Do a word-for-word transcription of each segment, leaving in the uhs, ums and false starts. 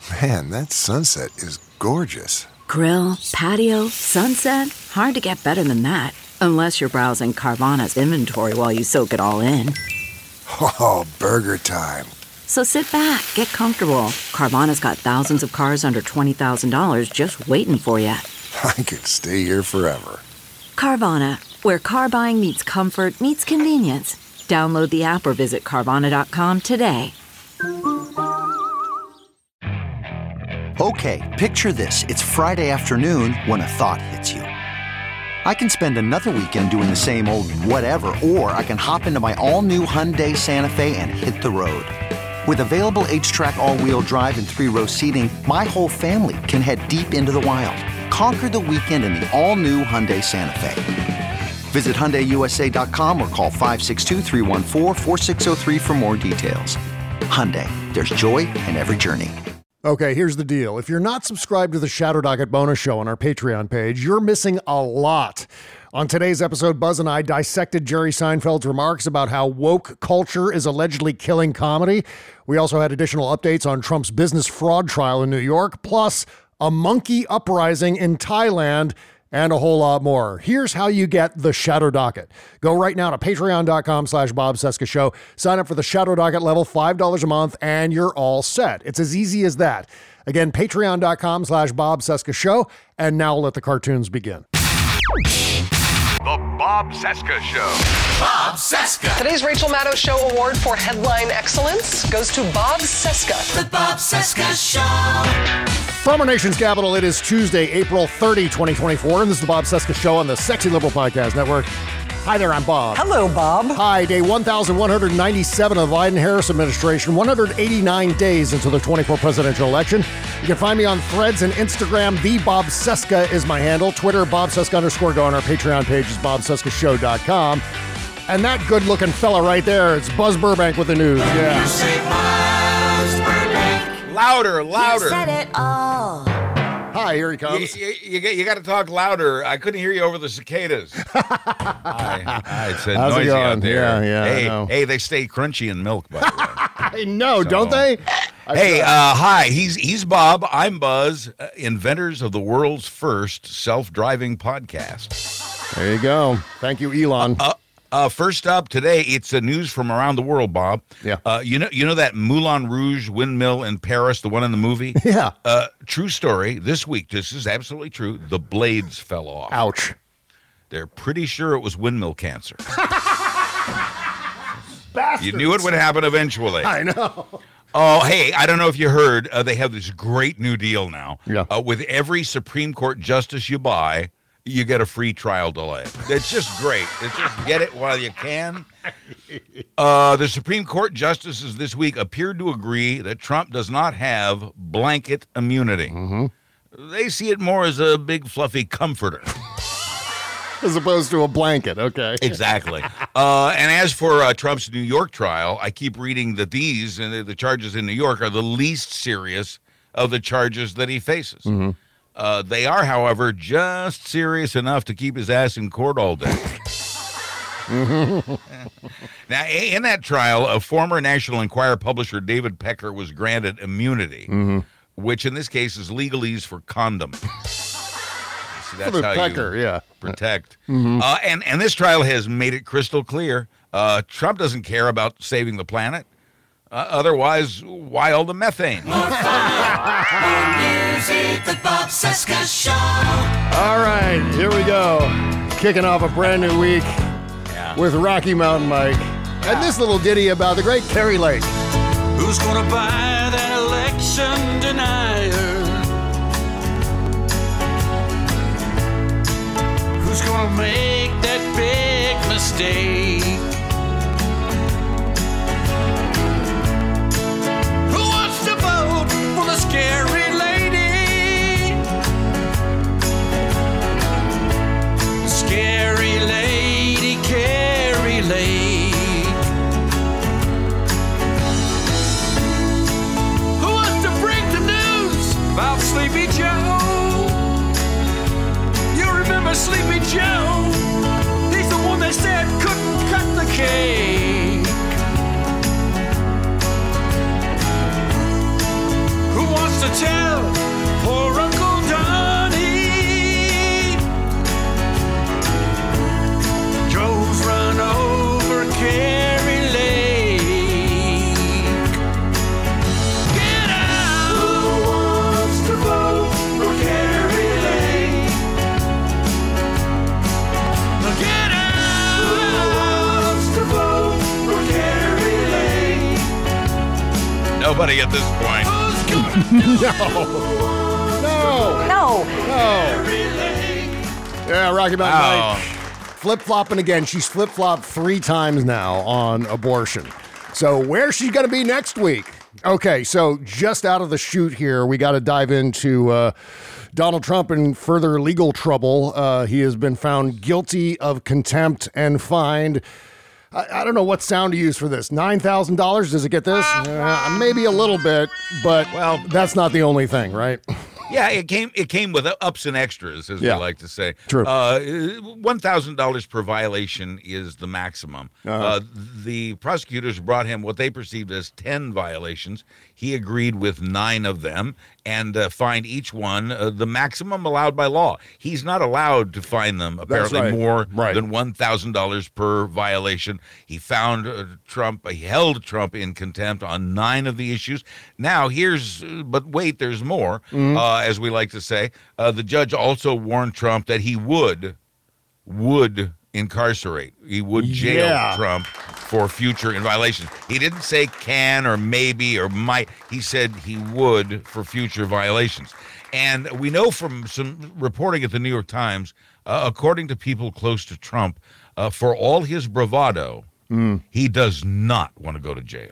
Man, that sunset is gorgeous. Grill, patio, sunset. Hard to get better than that. Unless you're browsing Carvana's inventory while you soak it all in. Oh, burger time. So sit back, get comfortable. Carvana's got thousands of cars under twenty thousand dollars just waiting for you. I could stay here forever. Carvana, where car buying meets comfort meets convenience. Download the app or visit Carvana dot com today. Okay, picture this. It's Friday afternoon when a thought hits you. I can spend another weekend doing the same old whatever, or I can hop into my all-new Hyundai Santa Fe and hit the road. With available H-Track all-wheel drive and three-row seating, my whole family can head deep into the wild. Conquer the weekend in the all-new Hyundai Santa Fe. Visit Hyundai U S A dot com or call five six two, three one four, four six zero three for more details. Hyundai, there's joy in every journey. Okay, here's the deal. If you're not subscribed to the Shadow Docket bonus show on our Patreon page, you're missing a lot. On today's episode, Buzz and I dissected Jerry Seinfeld's remarks about how woke culture is allegedly killing comedy. We also had additional updates on Trump's business fraud trial in New York, plus a monkey uprising in Thailand, and a whole lot more. Here's how you get the Shadow Docket. Go right now to patreon.com slash Bob Cesca Show. Sign up for the Shadow Docket level, five dollars a month, and you're all set. It's as easy as that. Again, patreon.com slash Bob Cesca Show. And now let the cartoons begin. The Bob Cesca Show. Bob Cesca. Today's Rachel Maddow Show Award for Headline Excellence goes to Bob Cesca. The Bob Cesca Show. From our nation's capital, it is Tuesday, April thirtieth, twenty twenty-four, and this is the Bob Cesca Show on the Sexy Liberal Podcast Network. Hi there, I'm Bob. Hello, Bob. Hi, day one thousand one hundred ninety-seven of the Biden-Harris administration, one hundred eighty-nine days until the twenty-four presidential election. You can find me on Threads and Instagram. The Bob Cesca is my handle. Twitter, Bob Cesca underscore. Go on our Patreon page is bob cesca show dot com. And that good-looking fella right there, it's Buzz Burbank with the news. Yeah. You say Buzz Burbank. Louder, louder. You said it all. Hi, here he comes. You, you, you, you got to talk louder. I couldn't hear you over the cicadas. Hi, hi, it's uh, How's it noisy going? out there. Yeah, yeah, I Hey, know. hey, they stay crunchy in milk, by the way. I know, So- don't they? I Hey, tried. uh, hi. He's he's Bob. I'm Buzz, uh, inventors of the world's first self-driving podcast. There you go. Thank you, Elon. Uh, uh, first up today, it's uh, news from around the world, Bob. Yeah. Uh, you know, you know that Moulin Rouge windmill in Paris, the one in the movie. Yeah. Uh, true story. This week, this is absolutely true. The blades fell off. Ouch. They're pretty sure it was windmill cancer. Bastards. You knew it would happen eventually. I know. Oh, hey, I don't know if you heard, uh, they have this great new deal now. Yeah. Uh, with every Supreme Court justice you buy, you get a free trial delay. It's just great. It's just get it while you can. Uh, the Supreme Court justices this week appeared to agree that Trump does not have blanket immunity. Mm-hmm. They see it more as a big, fluffy comforter. As opposed to a blanket, okay. Exactly. Uh, and as for uh, Trump's New York trial, I keep reading that these, and the, the charges in New York, are the least serious of the charges that he faces. Mm-hmm. Uh, they are, however, just serious enough to keep his ass in court all day. Now, in that trial, a former National Enquirer publisher, David Pecker, was granted immunity, Mm-hmm. which in this case is legalese for condom. See, that's For how Pecker, you yeah. protect. Mm-hmm. Uh, and, and this trial has made it crystal clear. Uh, Trump doesn't care about saving the planet. Uh, otherwise, why all the methane? More music, the Bob Cesca Show. All right, here we go. Kicking off a brand new week Yeah. with Rocky Mountain Mike. And this little ditty about the great Kerry Lake. Who's gonna buy that election denier? Who's gonna make that big mistake? Who wants to vote for the scary lady? The scary lady, Carrie Lake. Who wants to break the news about Sleepy Joe? You remember Sleepy Joe? He's the one they said couldn't cut the cake. Who wants to tell poor Uncle Donnie. Joe's run over Carrie Lake. Get out! Who wants to vote for Carrie Lake? Get out! Who wants to vote for Carrie Lake? Nobody at this point. Who's gonna No. No. No. No. Yeah, Rocky Mountain Oh. Mike. Flip-flopping again. She's flip-flopped three times now on abortion. So where's she going to be next week? Okay, so just out of the chute here, we got to dive into uh, Donald Trump in further legal trouble. Uh, he has been found guilty of contempt and fined. I, I don't know what sound to use for this. nine thousand dollars? Does it get this? Uh, maybe a little bit, but Well- that's not the only thing, right? Yeah, it came it came with ups and extras, as Yeah. we like to say. True. Uh, one thousand dollars per violation is the maximum. Uh-huh. Uh, the prosecutors brought him what they perceived as ten violations. He agreed with nine of them and uh, fined each one uh, the maximum allowed by law. He's not allowed to fine them, apparently, right. more Right. than one thousand dollars per violation. He found uh, Trump, he held Trump in contempt on nine of the issues. Now, here's, uh, but wait, there's more, Mm-hmm. uh, as we like to say. Uh, the judge also warned Trump that he would, would incarcerate, he would jail Yeah. Trump for future in violations. He didn't say can or maybe or might. He said he would for future violations. And we know from some reporting at the New York Times, uh, according to people close to Trump, uh, for all his bravado, he does not want to go to jail.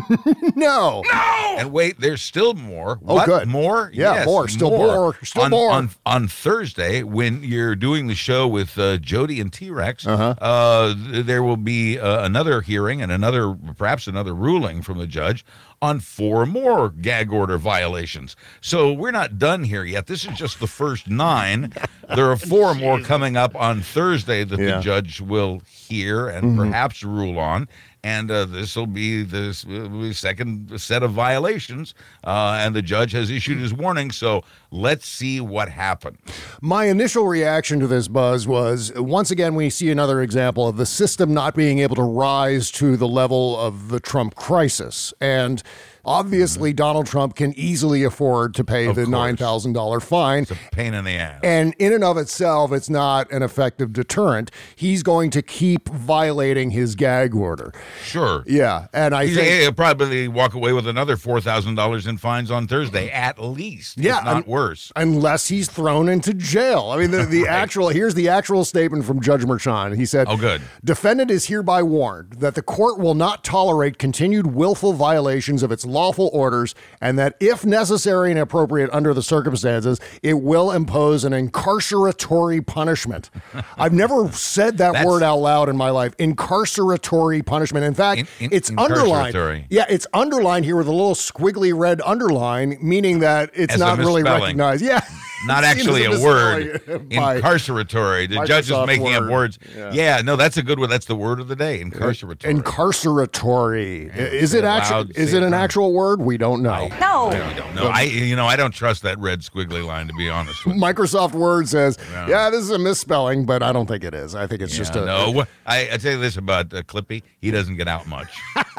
No. And wait, there's still more. Oh, What? good. More? Yeah, Yes, more. Still more. Still on, more. On, on Thursday, when you're doing the show with uh, Jody and T-Rex, Uh-huh. uh, th- there will be uh, another hearing and another, perhaps another ruling from the judge on four more gag order violations. So we're not done here yet. This is just the first nine. There are four more coming up on Thursday that Yeah. Mm-hmm. the judge will hear and perhaps rule on. And uh, this will be the uh, second set of violations. Uh, and the judge has issued his warning. So let's see what happened. My initial reaction to this, Buzz, was once again we see another example of the system not being able to rise to the level of the Trump crisis. And obviously, Donald Trump can easily afford to pay Of the course. nine thousand dollars fine. It's a pain in the ass. And in and of itself, it's not an effective deterrent. He's going to keep violating his gag order. Sure. Yeah. And I He's, think. he'll probably walk away with another four thousand dollars in fines on Thursday, at least. Yeah, if not and- worse. Unless he's thrown into jail. I mean, the, the Right. actual, here's the actual statement from Judge Merchan. He said, Oh, good. Defendant is hereby warned that the court will not tolerate continued willful violations of its lawful orders and that if necessary and appropriate under the circumstances, it will impose an incarceratory punishment. I've never said that That's- word out loud in my life. Incarceratory punishment. In fact, In- in- it's underlined. incarceratory. Yeah, it's underlined here with a little squiggly red underline, meaning that it's As a not really misspelling. recognized. Yeah. Not Seen as actually a word. misspelling by- Incarceratory. The judge is Microsoft making up word. words. Yeah. Yeah. no, that's a good one. That's the word of the day. Incarceratory. Incarceratory. Is it Allowed actually? Is safe it an term. actual word? We don't know. No. I really don't know. I, you know, I don't trust that red squiggly line, to be honest with you. Microsoft Word says, Yeah. yeah, this is a misspelling, but I don't think it is. I think it's just Yeah, a no. I, I tell you this about uh, Clippy. He doesn't get out much.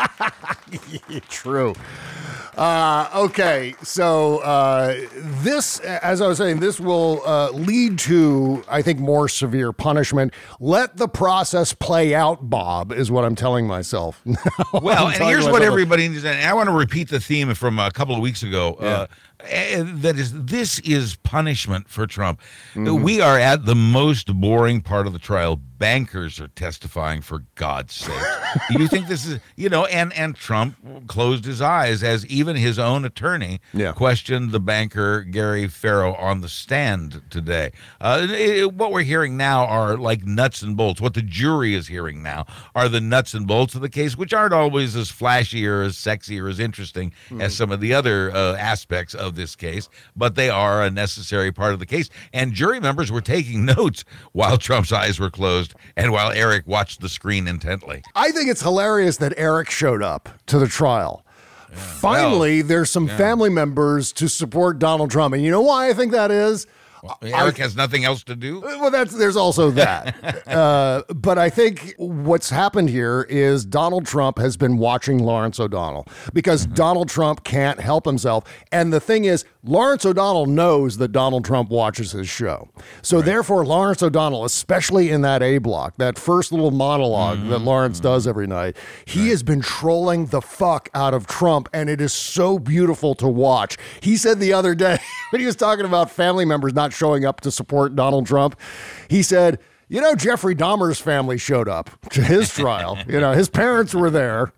True. Uh, okay, so uh, this, as I was saying, this will uh, lead to, I think, more severe punishment. Let the process play out, Bob, is what I'm telling myself. Well, I'm and telling here's what myself. everybody needs. And I want to repeat the theme from a couple of weeks ago. Uh, and that is, this is punishment for Trump. Mm-hmm. We are at the most boring part of the trial. Bankers are testifying, for God's sake. You think this is, you know, and, and Trump closed his eyes as even his own attorney Yeah. questioned the banker Gary Farrow on the stand today. Uh, it- what we're hearing now are like nuts and bolts. What the jury is hearing now are the nuts and bolts of the case, which aren't always as flashy or as sexy or as interesting as some of the other uh, aspects of this case, but they are a necessary part of the case. And jury members were taking notes while Trump's eyes were closed and while Eric watched the screen intently. I think it's hilarious that Eric showed up to the trial. finally, Well, there's some yeah. family members to support Donald Trump. And you know why I think that is? Eric has nothing else to do. Well, that's there's also that. uh, but I think what's happened here is Donald Trump has been watching Lawrence O'Donnell because Mm-hmm. Donald Trump can't help himself. And the thing is, Lawrence O'Donnell knows that Donald Trump watches his show. So therefore, Lawrence O'Donnell, especially in that A block, that first little monologue Mm-hmm. that Lawrence does every night, he has been trolling the fuck out of Trump. And it is so beautiful to watch. He said the other day when he was talking about family members not showing up to support Donald Trump, he said, you know, Jeffrey Dahmer's family showed up to his trial. You know, his parents were there.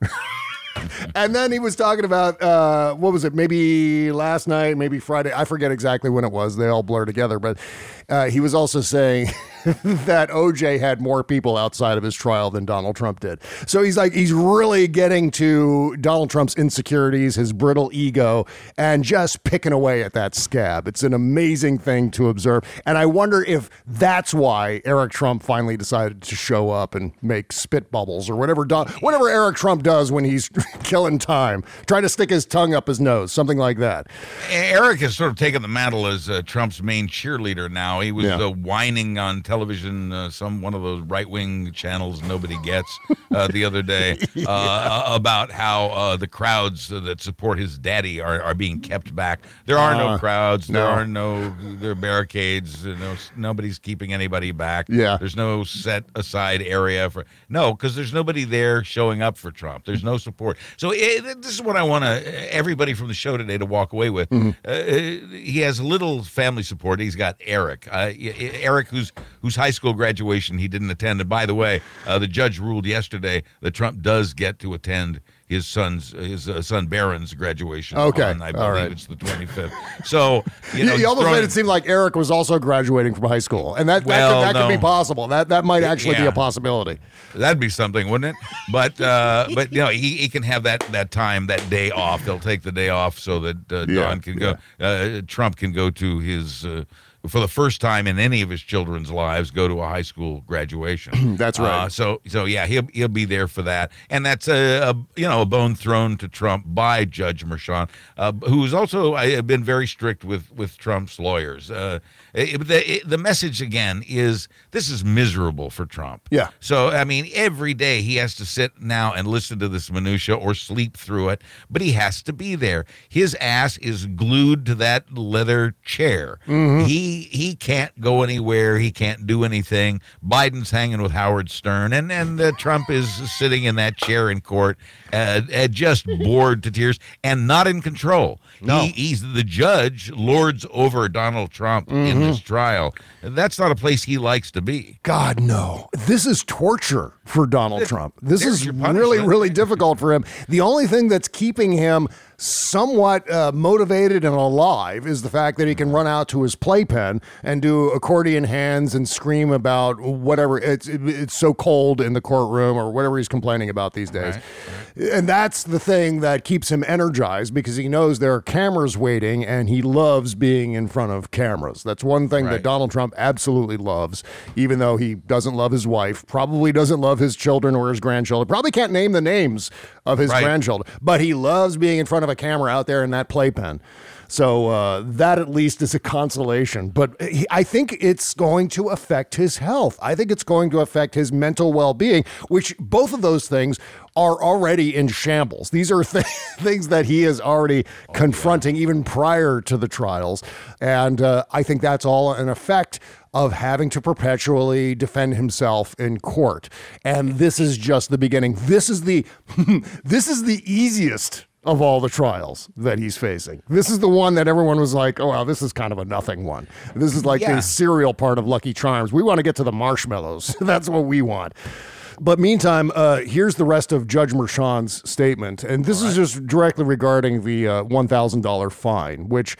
And then he was talking about, uh, what was it, maybe last night, maybe Friday. I forget exactly when it was. They all blur together. But uh, he was also saying that O J had more people outside of his trial than Donald Trump did. So he's like, he's really getting to Donald Trump's insecurities, his brittle ego, and just picking away at that scab. It's an amazing thing to observe. And I wonder if that's why Eric Trump finally decided to show up and make spit bubbles or whatever, Don- whatever Eric Trump does when he's killing time, trying to stick his tongue up his nose, something like that. Eric has sort of taken the mantle as uh, Trump's main cheerleader now. He was Yeah. uh, whining on television, uh, some one of those right-wing channels nobody gets, uh, the other day uh, about how uh, the crowds that support his daddy are, are being kept back. There are no Uh, crowds. There no. are no there are barricades. uh, No, nobody's keeping anybody back. Yeah. There's no set aside area for no, because there's nobody there showing up for Trump. There's no support. So it, this is what I want to everybody from the show today to walk away with. Mm-hmm. Uh, he has little family support. He's got Eric, uh, Eric, who's whose high school graduation he didn't attend. And by the way, uh, the judge ruled yesterday that Trump does get to attend his son's his uh, son Barron's graduation. Okay. on, I All believe right. it's the twenty-fifth. So you You, know, you he's almost throwing- made it seem like Eric was also graduating from high school. And that, Well, that, could, that could be no. possible. That, that might actually be Yeah. a possibility. That'd be something, wouldn't it? But uh, but you know, he, he can have that that time, that day off. They'll take the day off so that uh, Yeah, Don can go. Uh, Trump can go to his. Uh, for the first time in any of his children's lives, go to a high school graduation. That's right. Uh, so, so yeah, he'll he'll be there for that, and that's a, a you know a bone thrown to Trump by Judge Merchan, uh, who's also uh, been very strict with with Trump's lawyers. Uh, it, the it, the message again is this is miserable for Trump. Yeah. So I mean, every day he has to sit now and listen to this minutia or sleep through it, but he has to be there. His ass is glued to that leather chair. He he can't go anywhere. He can't do anything. Biden's hanging with Howard Stern, and and uh, Trump is sitting in that chair in court, uh, uh, just bored to tears and not in control. No. He, he's the judge, lords over Donald Trump in this trial. That's not a place he likes to be. God, no. This is torture for Donald Trump. This There's is your really, punishment. really difficult for him. The only thing that's keeping him somewhat uh, motivated and alive is the fact that he can run out to his playpen and do accordion hands and scream about whatever. It's it's so cold in the courtroom or whatever he's complaining about these days. And that's the thing that keeps him energized because he knows there are cameras waiting and he loves being in front of cameras. That's one thing that Right. Donald Trump absolutely loves, even though he doesn't love his wife, probably doesn't love his children or his grandchildren, probably can't name the names of his Right. grandchildren, but he loves being in front of a camera out there in that playpen. So uh, that at least is a consolation. But he, I think it's going to affect his health. I think it's going to affect his mental well-being, which both of those things are already in shambles. These are th- things that he is already confronting even prior to the trials. And uh, I think that's all an effect of having to perpetually defend himself in court. And this is just the beginning. This is the this is the easiest of all the trials that he's facing. This is the one that everyone was like, oh, well, this is kind of a nothing one. This is like Yeah. the cereal part of Lucky Charms. We want to get to the marshmallows. That's what we want. But meantime, uh, here's the rest of Judge Merchan's statement. And this is just directly regarding the uh, one thousand dollars fine, which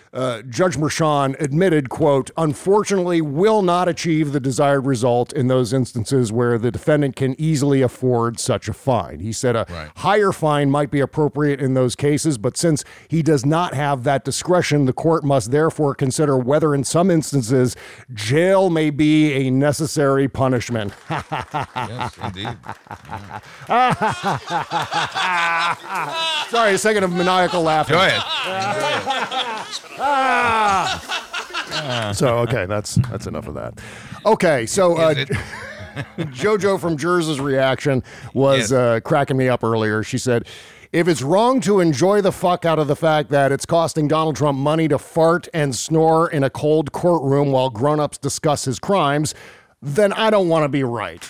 Uh, Judge Merchan admitted, quote, unfortunately will not achieve the desired result in those instances where the defendant can easily afford such a fine. He said a Right. higher fine might be appropriate in those cases, but since he does not have that discretion, the court must therefore consider whether in some instances jail may be a necessary punishment. Yes, indeed. Sorry, a second of maniacal laughter. Go ahead. Ah! So, okay, that's that's enough of that. Okay, so uh, Is it- JoJo from Jersey's reaction was Yes. uh, cracking me up earlier. She said, if it's wrong to enjoy the fuck out of the fact that it's costing Donald Trump money to fart and snore in a cold courtroom while grown-ups discuss his crimes, then I don't want to be right.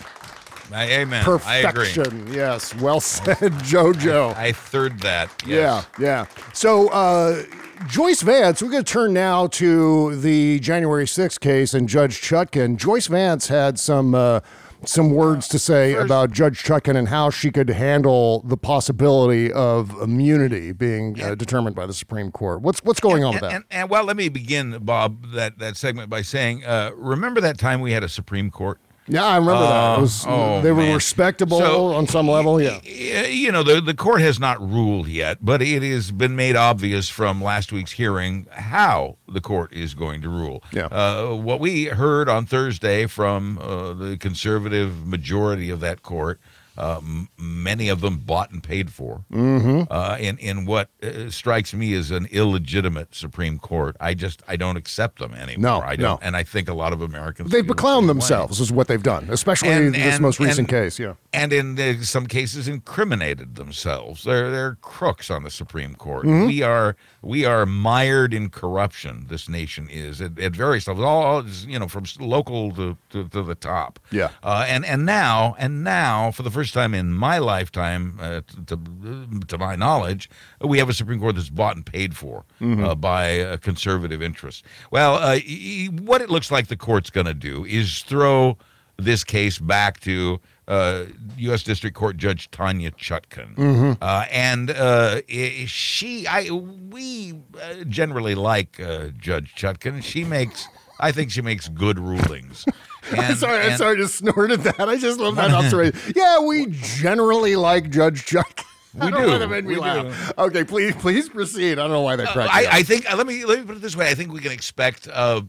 I- Amen. I agree. Perfection. Yes, well said, JoJo. I third that. Yeah, Yes. yeah. So, uh, Joyce Vance, we're going to turn now to the January sixth case and Judge Chutkan. Joyce Vance had some uh, some words to say First- about Judge Chutkan and how she could handle the possibility of immunity being uh, determined by the Supreme Court. What's what's going on with And, that? and, and well, let me begin, Bob, that, that segment by saying, uh, remember that time we had a Supreme Court? Yeah, I remember that. It Uh, was, oh, they were man. respectable So, on some level, yeah. y- You know, the, the court has not ruled yet, but it has been made obvious from last week's hearing how the court is going to rule. Yeah. Uh, what we heard on Thursday from uh, the conservative majority of that court, uh, m- many of them bought and paid for, Mm-hmm. uh, in, in what uh, strikes me as an illegitimate Supreme Court. I just, I don't accept them anymore. No, I no. don't. And I think a lot of Americans They've feel the beclowned same way. themselves is what they've done, especially And- this and- most recent and- case, yeah. And in uh, some cases, incriminated themselves. They're they're crooks on the Supreme Court. Mm-hmm. We are we are mired in corruption. This nation is at, at various levels, all you know, from local to, to, to the top. Yeah. Uh, and and now and now, for the first time in my lifetime, uh, to to my knowledge, we have a Supreme Court that's bought and paid for Mm-hmm. uh, by uh, conservative interests. Well, uh, y- y- what it looks like the court's going to do is throw this case back to uh, U S District Court Judge Tanya Chutkan, Mm-hmm. uh, and uh, i- she, I, we uh, generally like uh, Judge Chutkan. She makes, I think, she makes good rulings. And, sorry, I'm and- sorry, I just snorted that. I just love that observation. Yeah, we generally like Judge Chuck. We I don't do. know why that made me We laugh. Okay, please, please proceed. I don't know why that cracked me I, up. I think. uh, Let me let me put it this way. I think we can expect uh,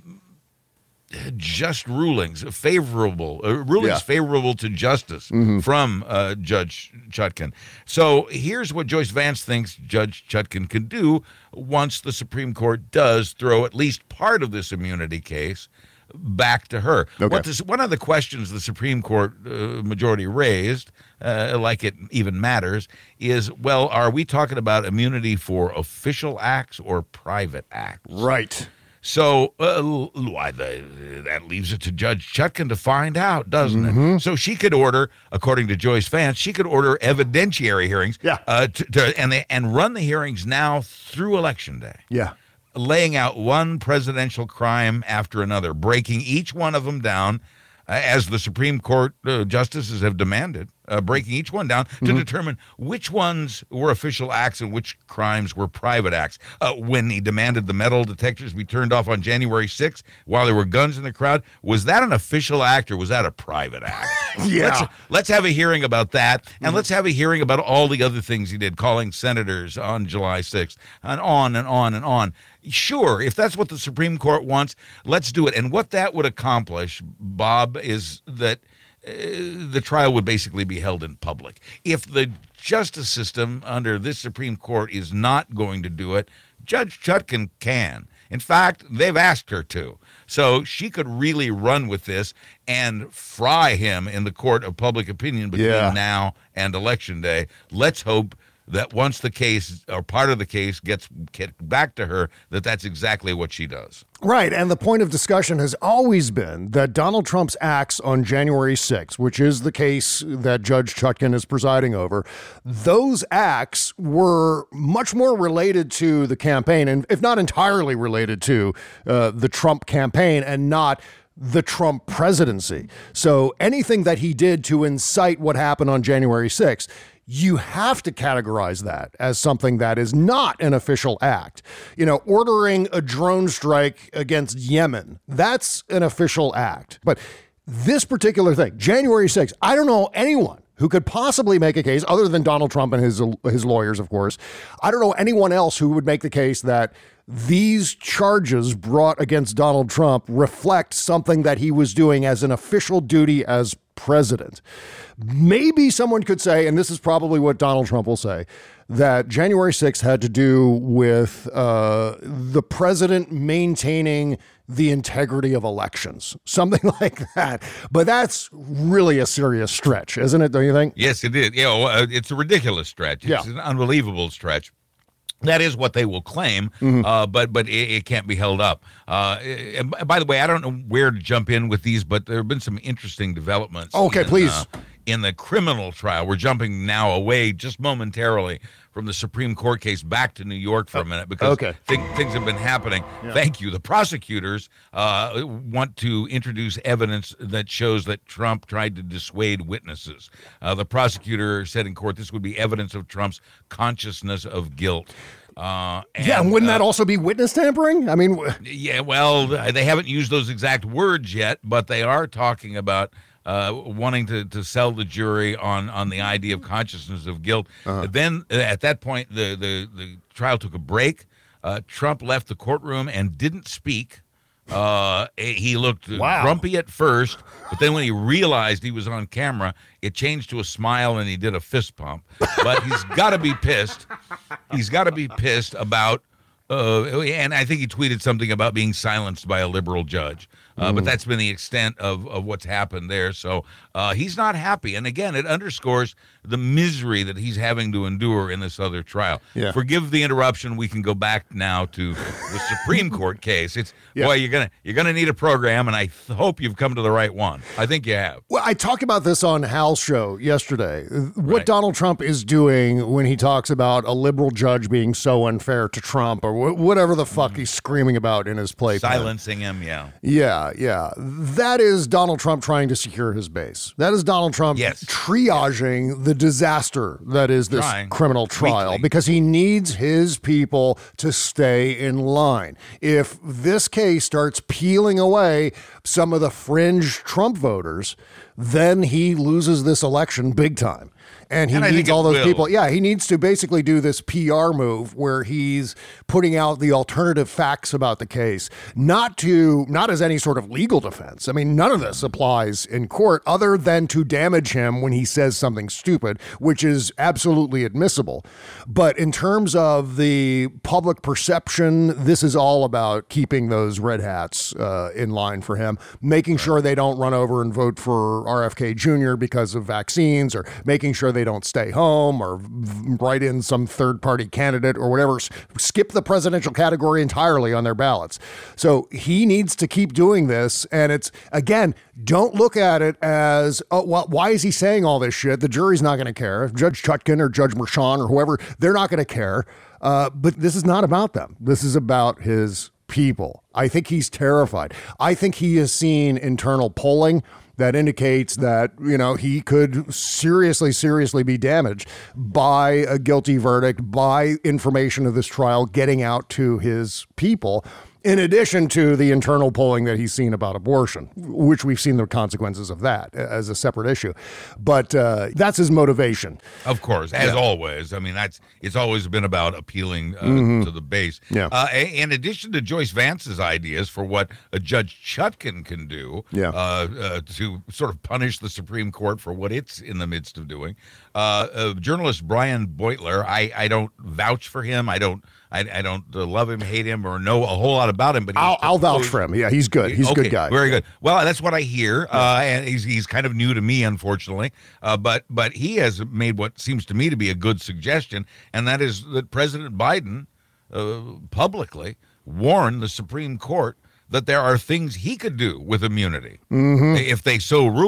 just rulings, favorable uh, rulings, Yeah. favorable to justice from uh, Judge Chutkan. So here's what Joyce Vance thinks Judge Chutkan can do once the Supreme Court does throw at least part of this immunity case back to her. Okay. What this, one of the questions the Supreme Court uh, majority raised, uh, like it even matters, is, well, are we talking about immunity for official acts or private acts? Right. So uh, l- why the, that leaves it to Judge Chutkan to find out, doesn't Mm-hmm. it? So she could order, according to Joyce Vance, she could order evidentiary hearings, Yeah. uh, to, to, and they, and run the hearings now through Election Day, Yeah. laying out one presidential crime after another, breaking each one of them down, uh, as the Supreme Court uh, justices have demanded, uh, breaking each one down to determine which ones were official acts and which crimes were private acts. Uh, when he demanded the metal detectors be turned off on January sixth while there were guns in the crowd, was that an official act or was that a private act? Yeah. Let's, let's have a hearing about that, and let's have a hearing about all the other things he did, calling senators on July sixth, and on and on and on. Sure, if that's what the Supreme Court wants, let's do it. And what that would accomplish, Bob, is that uh, the trial would basically be held in public. If the justice system under this Supreme Court is not going to do it, Judge Chutkan can. In fact, they've asked her to. So she could really run with this and fry him in the court of public opinion between Yeah. now and Election Day. Let's hope that once the case or part of the case gets kicked back to her, that that's exactly what she does. Right. And the point of discussion has always been that Donald Trump's acts on January sixth, which is the case that Judge Chutkan is presiding over, those acts were much more related to the campaign, and if not entirely related to uh, the Trump campaign, and not the Trump presidency. So anything that he did to incite what happened on January sixth, you have to categorize that as something that is not an official act. You know, ordering a drone strike against Yemen, that's an official act. But this particular thing, January sixth, I don't know anyone who could possibly make a case, other than Donald Trump and his his lawyers, of course. I don't know anyone else who would make the case that these charges brought against Donald Trump reflect something that he was doing as an official duty as president. Maybe someone could say, and this is probably what Donald Trump will say, that January sixth had to do with uh, the president maintaining the integrity of elections, something like that. But that's really a serious stretch, isn't it? Don't you think? Yes, it is. You know, uh, it's a ridiculous stretch. It's Yeah. an unbelievable stretch. That is what they will claim, Mm-hmm. uh, but but it, it can't be held up. Uh, and by the way, I don't know where to jump in with these, but there have been some interesting developments. Okay, in, please. Uh, in the criminal trial, we're jumping now away just momentarily from the Supreme Court case back to New York for a minute because okay. thi- things have been happening. Thank you. The prosecutors uh, want to introduce evidence that shows that Trump tried to dissuade witnesses. Uh, the prosecutor said in court this would be evidence of Trump's consciousness of guilt. Uh, and, Yeah, and wouldn't that uh, also be witness tampering? I mean, w- Yeah, well, they haven't used those exact words yet, but they are talking about uh, wanting to, to sell the jury on, on the idea of consciousness of guilt. Then uh, at that point, the, the, the trial took a break. Uh, Trump left the courtroom and didn't speak. Uh, he looked Wow. grumpy at first, but then when he realized he was on camera, it changed to a smile and he did a fist pump. But he's got to be pissed. He's got to be pissed about, uh, and I think he tweeted something about being silenced by a liberal judge. Uh, But that's been the extent of, of what's happened there. So uh, he's not happy. And again, it underscores the misery that he's having to endure in this other trial. Yeah. Forgive the interruption. We can go back now to the Supreme Court case. It's Yeah. boy, you're gonna you're gonna need a program, and I th- hope you've come to the right one. I think you have. Well, I talked about this on Hal's show yesterday. What Right. Donald Trump is doing when he talks about a liberal judge being so unfair to Trump or wh- whatever the fuck he's screaming about in his playpen. Silencing him, yeah. Yeah, yeah. That is Donald Trump trying to secure his base. That is Donald Trump Yes. triaging the disaster that is this Trying. criminal trial Weekly. because he needs his people to stay in line. If this case starts peeling away some of the fringe Trump voters, then he loses this election big time. And he And I needs think it all those will. people. Yeah, he needs to basically do this P R move where he's putting out the alternative facts about the case, not to not as any sort of legal defense. I mean, none of this applies in court other than to damage him when he says something stupid, which is absolutely admissible. But in terms of the public perception, this is all about keeping those red hats uh, in line for him, making sure they don't run over and vote for R F K Junior because of vaccines, or making sure they don't stay home or v- write in some third party candidate or whatever, S- skip the presidential category entirely on their ballots. So he needs to keep doing this. And it's, again, don't look at it as, oh, well, why is he saying all this shit? The jury's not going to care. If Judge Chutkin or Judge Merchan or whoever, they're not going to care. Uh, but this is not about them. This is about his people. I think he's terrified. I think he has seen internal polling that indicates that, you know, he could seriously, seriously be damaged by a guilty verdict, by information of this trial getting out to his people, in addition to the internal polling that he's seen about abortion, which we've seen the consequences of that as a separate issue. But uh, that's his motivation. Of course, as Yeah. always. I mean, that's it's always been about appealing uh, Mhm. to the base. Yeah. Uh, a- in addition to Joyce Vance's ideas for what a Judge Chutkin can do Yeah. uh, uh, to sort of punish the Supreme Court for what it's in the midst of doing, uh, uh, journalist Brian Beutler, I, I don't vouch for him. I don't I, I don't uh, love him, hate him, or know a whole lot about him. But he's I'll, I'll vouch proposed- for him. Yeah, he's good. He's a okay, good guy. Very good. Well, that's what I hear, uh, and he's he's kind of new to me, unfortunately. Uh, but but he has made what seems to me to be a good suggestion, and that is that President Biden uh, publicly warned the Supreme Court that there are things he could do with immunity Mhm. if they so rule.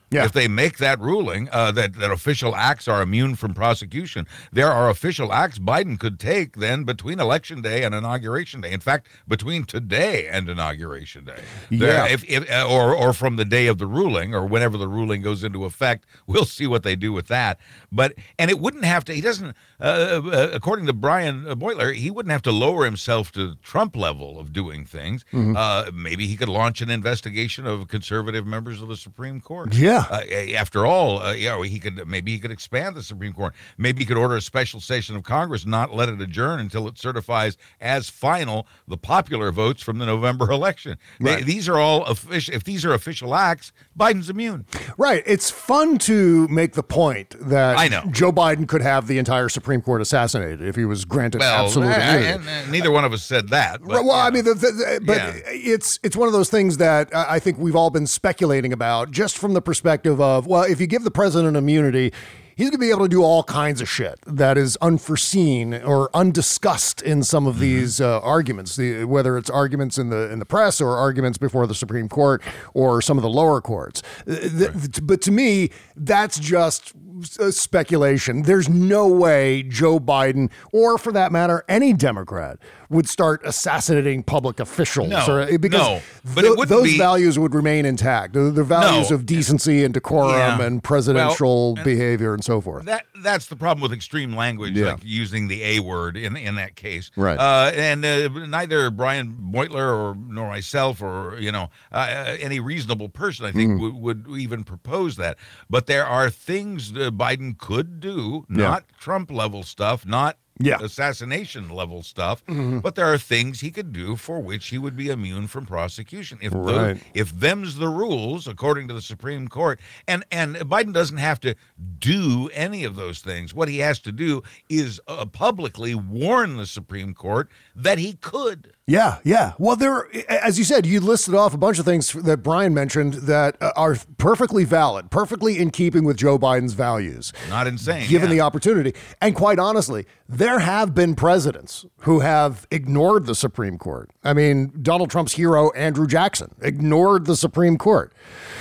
Yeah. If they make that ruling uh, that, that official acts are immune from prosecution, there are official acts Biden could take then between Election Day and Inauguration Day. In fact, between today and Inauguration Day. There- Yeah. If, if, uh, or, or from the day of the ruling or whenever the ruling goes into effect. We'll see what they do with that. But and it wouldn't have to, he doesn't, uh, uh, according to Brian Beutler, he wouldn't have to lower himself to Trump level of doing things. Mm-hmm. Uh, maybe he could launch an investigation of conservative members of the Supreme Court. Yeah. Uh, after all, uh, you know, he could maybe he could expand the Supreme Court. Maybe he could order a special session of Congress, not let it adjourn until it certifies as final the popular votes from the November election. They- Right. these are all official. If these are official acts, Biden's immune. Right. It's fun to make the point that I know. Joe Biden could have the entire Supreme Court assassinated if he was granted Well, absolute I- I- immunity. and, uh, neither one of us said that. But, well, you I know. mean, the, the, the- but Yeah. it's it's one of those things that I I think we've all been speculating about, just from the perspective of, well, if you give the president immunity, he's going to be able to do all kinds of shit that is unforeseen or undiscussed in some of these uh, arguments, the, whether it's arguments in the in the press or arguments before the Supreme Court or some of the lower courts. Uh, th- th- But to me, that's just uh, speculation. There's no way Joe Biden, or for that matter, any Democrat, would start assassinating public officials. No, or, because no, but it tho- wouldn't those be- values would remain intact. The, the values No. of decency and decorum Yeah. and presidential Well, and- behavior and so forth. That that's the problem with extreme language, Yeah. like using the A word in in that case. Right. Uh, and uh, neither Brian Beutler or nor myself or you know uh, any reasonable person, I think, Mm-hmm. would, would even propose that. But there are things that Biden could do, not Trump level stuff, not. Yeah. assassination level stuff, Mm-hmm. but there are things he could do for which he would be immune from prosecution. If tho- Right. if them's the rules, according to the Supreme Court, and and Biden doesn't have to do any of those things. What he has to do is uh, publicly warn the Supreme Court that he could. Yeah, yeah. Well, there, as you said, you listed off a bunch of things that Brian mentioned that uh, are perfectly valid, perfectly in keeping with Joe Biden's values. Not insane. Given yeah. the opportunity. And quite honestly, there have been presidents who have ignored the Supreme Court. I mean, Donald Trump's hero, Andrew Jackson, ignored the Supreme Court.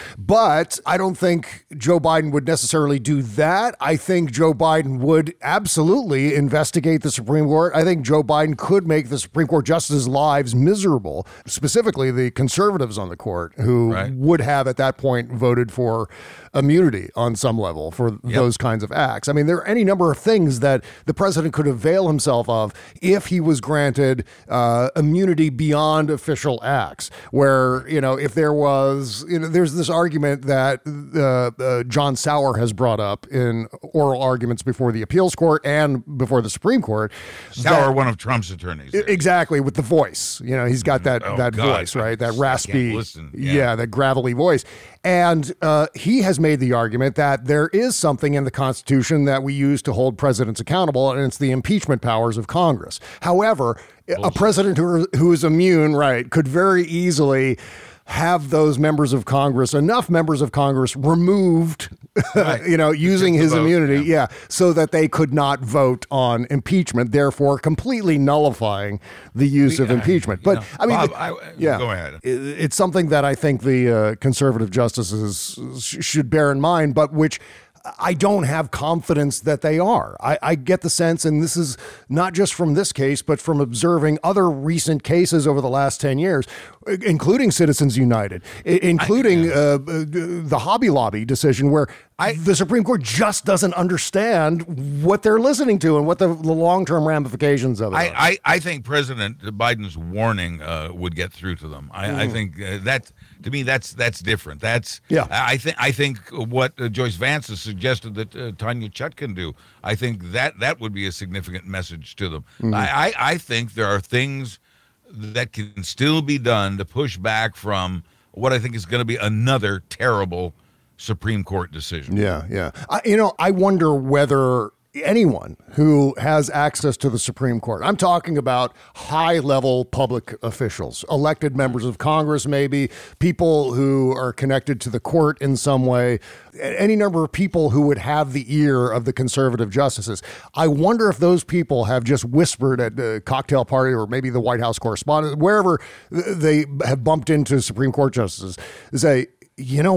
But I don't think Joe Biden would necessarily do that. I think Joe Biden would absolutely investigate the Supreme Court. I think Joe Biden could make the Supreme Court justices' lives miserable, specifically the conservatives on the court who Right. would have at that point voted for immunity on some level for those kinds of acts. I mean, there are any number of things that the president could avail himself of if he was granted uh, immunity beyond official acts, where, you know, if there was, you know, there's this argument that uh, uh, John Sauer has brought up in oral arguments before the appeals court and before the Supreme Court. Sauer, that- one of Trump's attorneys. there. Exactly, with the voice. You know, he's got that Oh, that God. voice, right? That I raspy, can't listen. yeah. Yeah. that gravelly voice. And uh, he has made the argument that there is something in the Constitution that we use to hold presidents accountable, and it's the impeachment powers of Congress. However, a president who, who is immune, right, could very easily have those members of Congress, enough members of Congress removed, Right. you know, using the his vote, immunity, yeah. yeah, so that they could not vote on impeachment, therefore completely nullifying the use of Yeah, impeachment. you But know, I mean, Bob, the- I- yeah, go ahead. It- It's something that I think the uh, conservative justices sh- should bear in mind, but which I don't have confidence that they are. I, I get the sense, and this is not just from this case, but from observing other recent cases over the last ten years, including Citizens United, i- including uh, the Hobby Lobby decision, where I- the Supreme Court just doesn't understand what they're listening to and what the, the long-term ramifications of it I, are. I, I think President Biden's warning uh, would get through to them. I, I think uh, that to me that's that's different. That's Yeah. I think I think what uh, Joyce Vance has suggested that uh, Tanya Chut can do. I think that that would be a significant message to them. I, I I think there are things that can still be done to push back from what I think is going to be another terrible Supreme Court decision. Yeah, yeah. I, you know, I wonder whether anyone who has access to the Supreme Court, I'm talking about high-level public officials, elected members of Congress, maybe people who are connected to the court in some way, any number of people who would have the ear of the conservative justices. I wonder if those people have just whispered at the cocktail party or maybe the White House correspondent, wherever they have bumped into Supreme Court justices, say, you know what?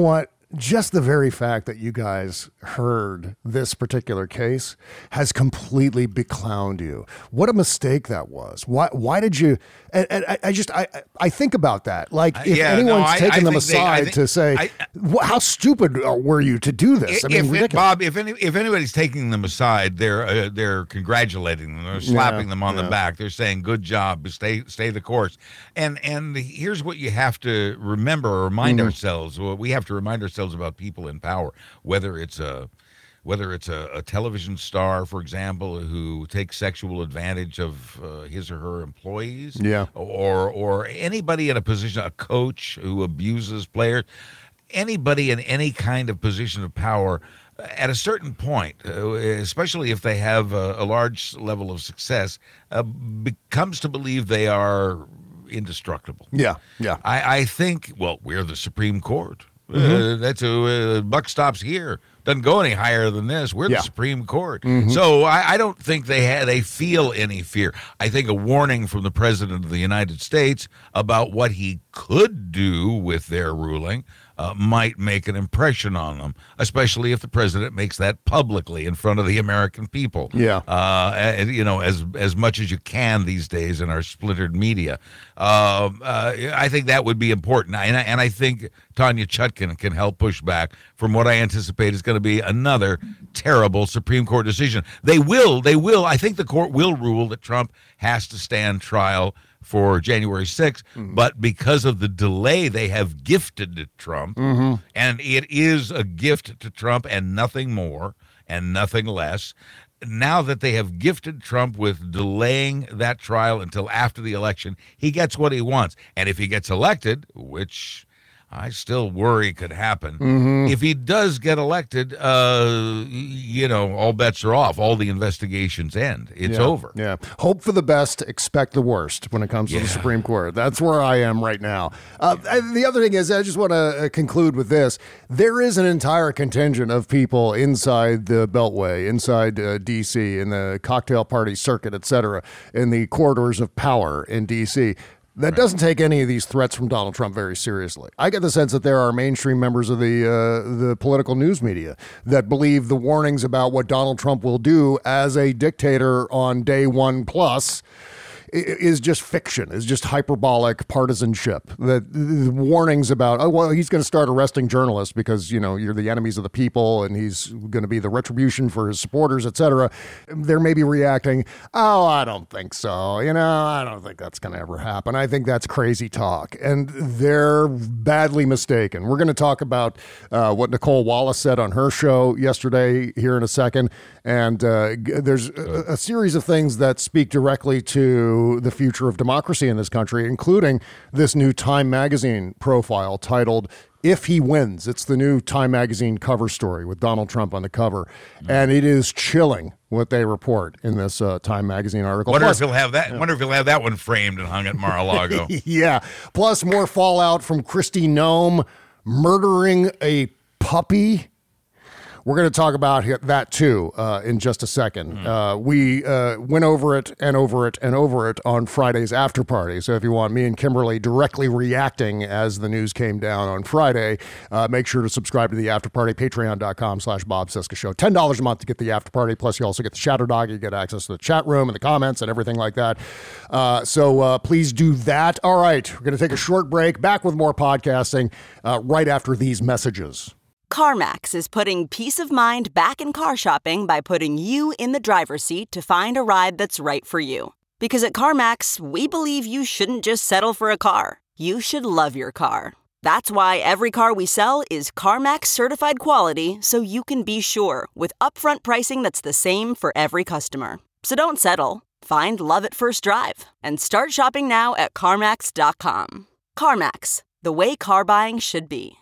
just the very fact that you guys heard this particular case has completely beclowned you. What a mistake that was. Why Why did you... And, and I, I just, I I think about that. Like, if yeah, anyone's no, I- taken I them think they- I aside think- to say, I- "Wh- how stupid were you to do this? I mean, if it, ridiculous. Bob, if any, if anybody's taking them aside, they're uh, they're congratulating them, they're slapping Yeah, them on yeah. the back. They're saying, "Good job, stay stay the course." And and here's what you have to remember, or remind Mm-hmm. ourselves. Well, we have to remind ourselves about people in power, whether it's a whether it's a, a television star, for example, who takes sexual advantage of uh, his or her employees, Yeah. or or anybody in a position, a coach who abuses players, anybody in any kind of position of power, at a certain point, uh, especially if they have a, a large level of success, uh, becomes to believe they are indestructible. Yeah, yeah. I, I think, well, we're the Supreme Court. Mm-hmm. Uh, that's a uh, buck stops here. Doesn't go any higher than this. We're Yeah. the Supreme Court. So I, I don't think they ha- they feel any fear. I think a warning from the President of the United States about what he could do with their ruling uh, might make an impression on them, especially if the president makes that publicly in front of the American people. Yeah. Uh, and, you know, as as much as you can these days in our splintered media. Uh, uh, I think that would be important. And I, and I think Tanya Chutkan can help push back from what I anticipate is going to be another terrible Supreme Court decision. They will, they will, I think the court will rule that Trump has to stand trial for January sixth, but because of the delay they have gifted to Trump, and it is a gift to Trump and nothing more and nothing less. Now that they have gifted Trump with delaying that trial until after the election, he gets what he wants. And if he gets elected, which I still worry could happen, if he does get elected, uh, you know, all bets are off. All the investigations end. It's Yeah, over. Yeah. Hope for the best, expect the worst when it comes to the Yeah. Supreme Court. That's where I am right now. Uh, and the other thing is, I just want to uh, conclude with this. There is an entire contingent of people inside the Beltway, inside uh, D C, in the cocktail party circuit, et cetera, in the corridors of power in D C, that doesn't take any of these threats from Donald Trump very seriously. I get the sense that there are mainstream members of the uh, the political news media that believe the warnings about what Donald Trump will do as a dictator on day one plus i- is just fiction, is just hyperbolic partisanship. The, the warnings about, oh, well, he's going to start arresting journalists because, you know, you're the enemies of the people and he's going to be the retribution for his supporters, et cetera. They're maybe reacting, oh, I don't think so. You know, I don't think that's going to ever happen. I think that's crazy talk. And they're badly mistaken. We're going to talk about uh, what Nicole Wallace said on her show yesterday here in a second. And uh, g- there's a, a series of things that speak directly to the future of democracy in this country, including this new Time Magazine profile titled If He Wins. It's the new Time Magazine cover story with Donald Trump on the cover. And it is chilling what they report in this uh, Time Magazine article. Wonder Plus- if he'll have that. Wonder if he'll have that one framed and hung at Mar-a-Lago. yeah. Plus, more fallout from Kristi Noem murdering a puppy. We're going to talk about hi- that, too, uh, in just a second. Uh, we uh, went over it and over it and over it on Friday's after party. So if you want me and Kimberly directly reacting as the news came down on Friday, uh, make sure to subscribe to the after party, patreon.com slash Bob Cesca Show. ten dollars a month to get the after party. Plus, you also get the Shadow Dog. You get access to the chat room and the comments and everything like that. Uh, so uh, please do that. All right. We're going to take a short break. Back with more podcasting uh, right after these messages. CarMax is putting peace of mind back in car shopping by putting you in the driver's seat to find a ride that's right for you. Because at CarMax, we believe you shouldn't just settle for a car. You should love your car. That's why every car we sell is CarMax certified quality, so you can be sure with upfront pricing that's the same for every customer. So don't settle. Find love at first drive and start shopping now at CarMax dot com. CarMax, the way car buying should be.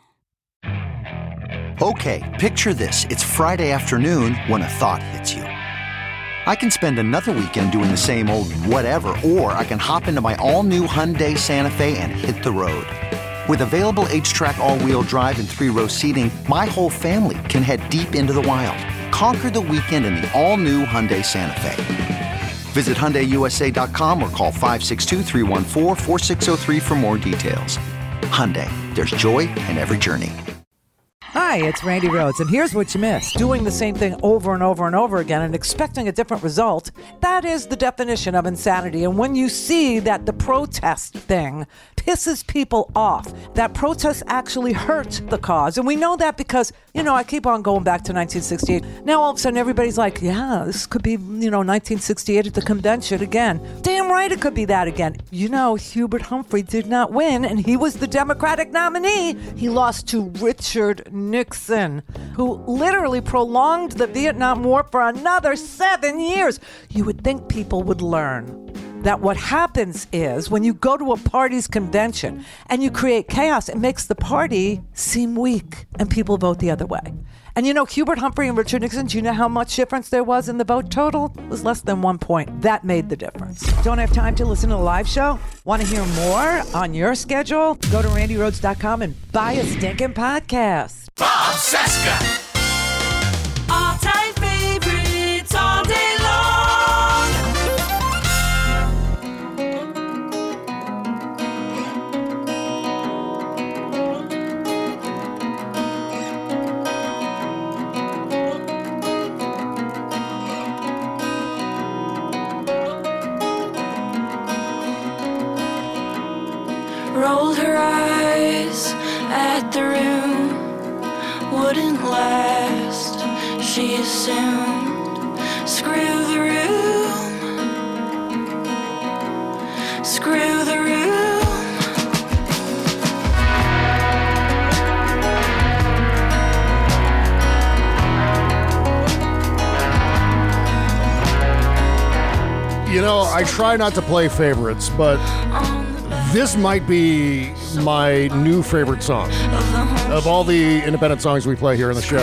Okay, picture this. It's Friday afternoon when a thought hits you. I can spend another weekend doing the same old whatever, or I can hop into my all-new Hyundai Santa Fe and hit the road. With available H-Track all-wheel drive and three-row seating, my whole family can head deep into the wild. Conquer the weekend in the all-new Hyundai Santa Fe. Visit Hyundai U S A dot com or call five six two, three one four, four six zero three for more details. Hyundai, there's joy in every journey. Hi, Hi, it's Randy Rhodes, and here's what you missed. Doing the same thing over and over and over again and expecting a different result, that is the definition of insanity. And when you see that the protest thing pisses people off, that protests actually hurt the cause, and we know that because, you know, I keep on going back to nineteen sixty-eight. Now all of a sudden everybody's like, yeah, this could be, you know, nineteen sixty-eight at the convention again. Damn right it could be that again. You know, Hubert Humphrey did not win, and he was the Democratic nominee. He lost to Richard Nixon, who literally prolonged the Vietnam War for another seven years. You would think people would learn that what happens is when you go to a party's convention and you create chaos, it makes the party seem weak and people vote the other way. And you know, Hubert Humphrey and Richard Nixon, do you know how much difference there was in the vote total? It was less than one point. That made the difference. Don't have time to listen to the live show? Want to hear more on your schedule? Go to randy rhodes dot com and buy a stinking podcast. Bob Cesca. All-time favorites all day long. Rolled her eyes at the room, wouldn't last, she assumed. Screw the room, screw the room. You know, I try not to play favorites, but this might be my new favorite song. Of all the independent songs we play here on the show,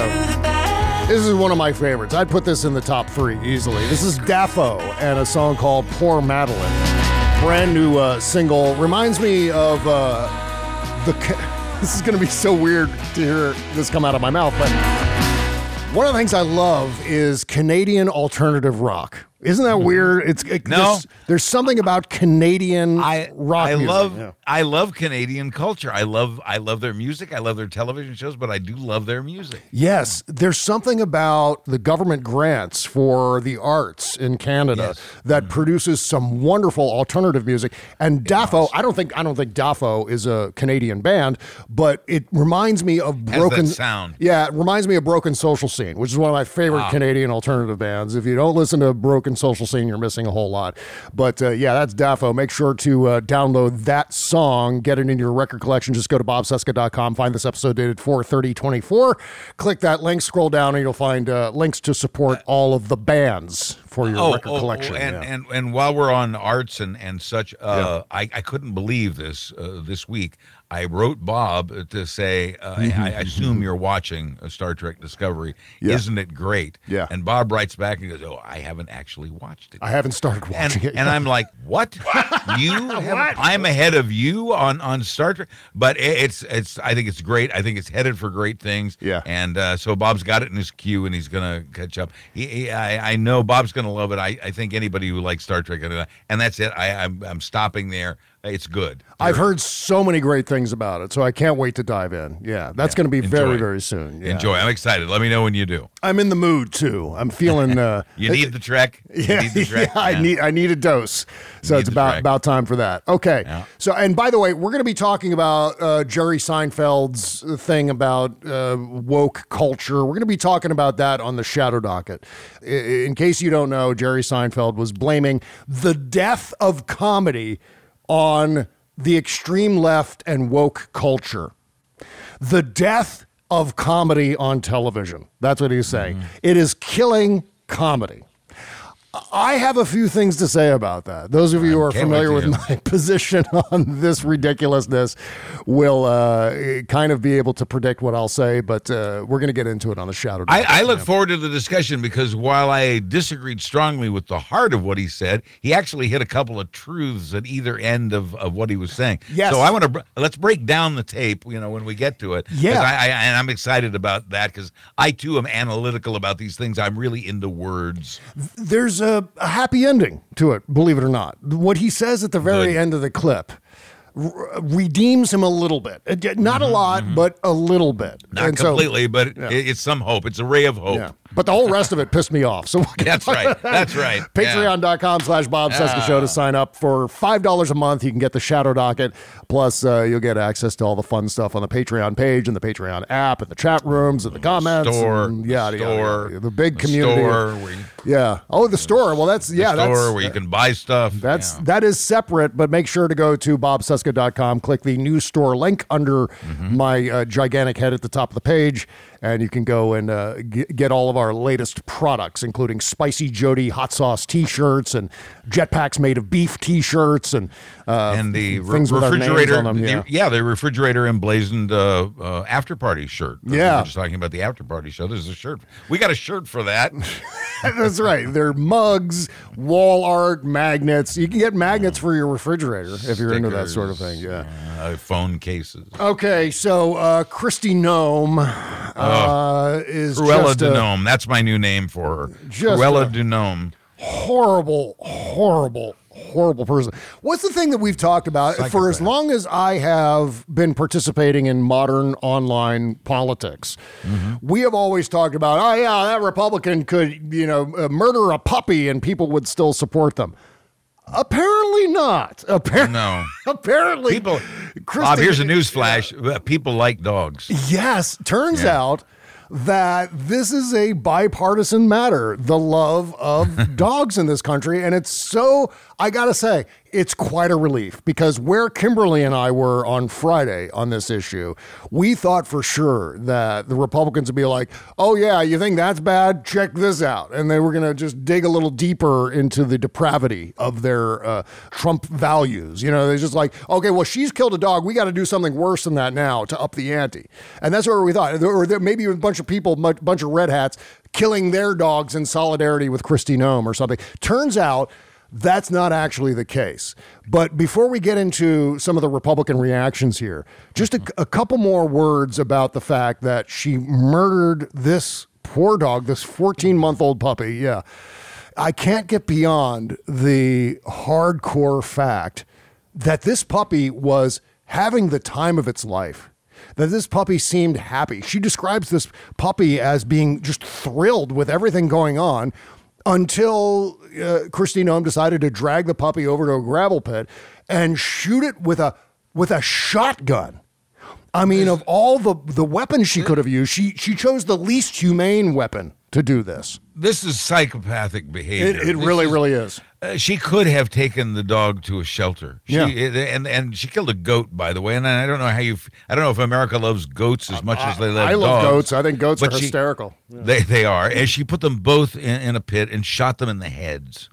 this is one of my favorites. I'd put this in the top three easily. This is Dafoe and a song called Poor Madeline. Brand new uh, single. Reminds me of uh, the... This is going to be so weird to hear this come out of my mouth, but one of the things I love is Canadian alternative rock. Isn't that weird? It's it, no. There's, there's something about Canadian I, rock I music. love Yeah. I love Canadian culture. I love I love their music. I love their television shows, but I do love their music. Yes, there's something about the government grants for the arts in Canada Yes. that Mm-hmm. produces some wonderful alternative music. And Dafoe, I don't think I don't think Dafoe is a Canadian band, but it reminds me of Has Broken that sound. Yeah, it reminds me of Broken Social Scene, which is one of my favorite Ah. Canadian alternative bands. If you don't listen to Broken Social Scene, you're missing a whole lot. But uh, yeah, that's Dafoe. Make sure to uh, download that song, get it in your record collection. Just go to bob cesca dot com, find this episode dated four thirty twenty-four. Click that link, scroll down, and you'll find uh, links to support all of the bands for your Oh, record oh, collection. oh, and, yeah. and and while we're on arts and and such, uh, I I couldn't believe this uh, this week. I wrote Bob to say, uh, I, I assume you're watching uh, Star Trek Discovery. Yeah. Isn't it great? Yeah. And Bob writes back and goes, "Oh, I haven't actually watched it." I haven't started and, watching it. and yet. I'm like, "What? You? Have, I'm ahead of you on, on Star Trek." But it, it's it's. I think it's great. I think it's headed for great things. Yeah. And uh, so Bob's got it in his queue, and he's gonna catch up. He, he, I, I know Bob's gonna love it. I, I think anybody who likes Star Trek, and that's it. I, I'm I'm stopping there. It's good. I've heard so many great things about it, so I can't wait to dive in. Yeah, that's going to be very, Enjoy. very soon. Yeah. Enjoy. I'm excited. Let me know when you do. I'm in the mood too. I'm feeling. Uh, You need the Trek. You Yeah, need the Trek. yeah, I Yeah. need I need a dose. So Need it's the about Trek. about time for that. Okay. Yeah. So and by the way, we're going to be talking about uh, Jerry Seinfeld's thing about uh, woke culture. We're going to be talking about that on the Shadow Docket. I- In case you don't know, Jerry Seinfeld was blaming the death of comedy on the extreme left and woke culture. The death of comedy on television. That's what he's saying. Mm-hmm. It is killing comedy. I have a few things to say about that. Those of you who are Can't familiar wait with to hear my position on this ridiculousness will uh, kind of be able to predict what I'll say, but uh, we're going to get into it on the Shadow. I, Docket. I look forward to the discussion because while I disagreed strongly with the heart of what he said, he actually hit a couple of truths at either end of, of what he was saying. Yes. So I want to br- let's break down the tape. You know, when we get to it. 'Cause Yeah. I, I, and I'm excited about that because I too am analytical about these things. I'm really into words. There's a, a happy ending to it, believe it or not. What he says at the very Good. end of the clip r- redeems him a little bit. Uh, Not a lot, mhm. but a little bit. Not And so- completely, but Yeah. it, it's some hope. It's a ray of hope. Yeah. But the whole rest of it pissed me off. So we'll get That's right. That's right. Patreon.com slash Bob Cesca Show to sign up. For five dollars a month, you can get the Shadow Docket. Plus, uh, you'll get access to all the fun stuff on the Patreon page and the Patreon app and the chat rooms and the comments. Store, and yada, yada, store, yada. The big the community. store where you- yeah. Oh, the store. Well, that's, The yeah. store that's, where you can buy stuff. That's Yeah. that is separate, but make sure to go to bob cesca dot com, click the new store link under Mm-hmm. my uh, gigantic head at the top of the page, and you can go and uh, g- get all of our latest products, including Spicy Jody hot sauce T-shirts and Jetpacks made of beef T-shirts and uh, and the f- re- things with our names refrigerator, on them. the- Yeah. yeah, the refrigerator emblazoned uh, uh, after party shirt. We Yeah. were just talking about the after party show. There's a shirt. We got a shirt for that. That's right. They're mugs, wall art, magnets. You can get magnets for your refrigerator if you're into that sort of thing. Yeah. Uh, phone cases. Okay, so uh, Christy Nome uh, is Cruella just de a Nome. That's my new name for her. Just Cruella a- de Nome. horrible, horrible, horrible person. What's the thing that we've talked about for as long as I have been participating in modern online politics? We have always talked about, oh yeah, that Republican could, you know, uh, murder a puppy and people would still support them. Apparently not. Appar- No. Apparently, People. Christy- Bob, here's a news flash. People like dogs. Yes, turns Yeah. out that this is a bipartisan matter, the love of dogs in this country. And it's so, I gotta say, it's quite a relief, because where Kimberly and I were on Friday on this issue, we thought for sure that the Republicans would be like, oh yeah, you think that's bad? Check this out. And they were gonna just dig a little deeper into the depravity of their uh, Trump values. You know, they're just like, okay, well, she's killed a dog. We got to do something worse than that now to up the ante. And that's what we thought. Or there maybe a bunch of people, a bunch of red hats killing their dogs in solidarity with Christy Nome or something. Turns out that's not actually the case. But before we get into some of the Republican reactions here, just a, a couple more words about the fact that she murdered this poor dog, this fourteen-month-old puppy. Yeah. I can't get beyond the hardcore fact that this puppy was having the time of its life. That this puppy seemed happy. She describes this puppy as being just thrilled with everything going on until uh, Christy Nome decided to drag the puppy over to a gravel pit and shoot it with a with a shotgun. I mean, of all the, the weapons she could have used, she she chose the least humane weapon to do this. This is psychopathic behavior. It, it This really, is- really is. Uh, she could have taken the dog to a shelter. She, Yeah. and and she killed a goat, by the way. And I don't know how you. f- I don't know if America loves goats as much as they love I love dogs. goats. I think goats But are she- hysterical. Yeah. They they are. And she put them both in, in a pit and shot them in the heads.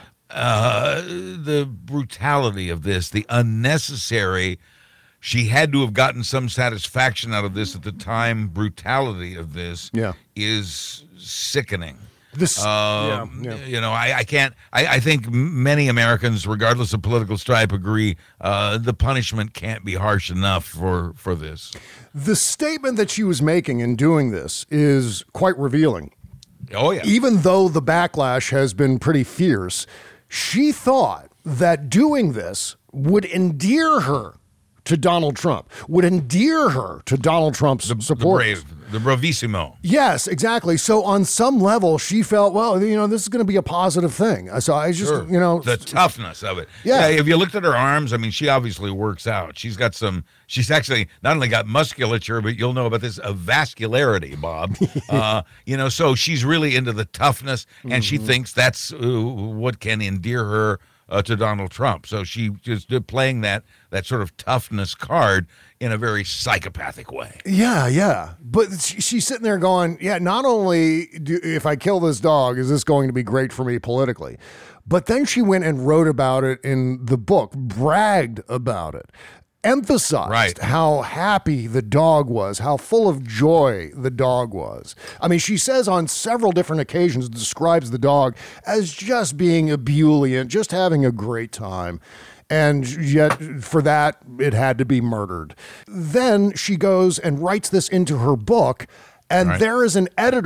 Uh, the brutality of this, the unnecessary. She had to have gotten some satisfaction out of this at the time. Brutality of this Yeah. is sickening. This, Um, yeah, yeah. You know, I, I can't. I, I think m- many Americans, regardless of political stripe, agree uh, the punishment can't be harsh enough for for this. The statement that she was making in doing this is quite revealing. Oh yeah. Even though the backlash has been pretty fierce, she thought that doing this would endear her to Donald Trump, would endear her to Donald Trump's The supporters. brave, the bravissimo. Yes, exactly. So on some level, she felt, well, you know, this is going to be a positive thing. So I just, Sure. you know, the toughness of it. Yeah. If you looked at her arms, I mean, she obviously works out. She's got some. She's actually not only got musculature, but you'll know about this uh, vascularity, Bob. uh, you know, so she's really into the toughness, and she Mhm. thinks that's uh, what can endear her uh, to Donald Trump. So she just uh, playing that that sort of toughness card in a very psychopathic way. Yeah, yeah. But she, she's sitting there going, yeah, not only do, if I kill this dog, is this going to be great for me politically? But then she went and wrote about it in the book, bragged about it, emphasized Right. how happy the dog was, how full of joy the dog was. I mean, she says on several different occasions, describes the dog as just being ebullient, just having a great time. And yet, for that, it had to be murdered. Then she goes and writes this into her book, and Right. there is an editor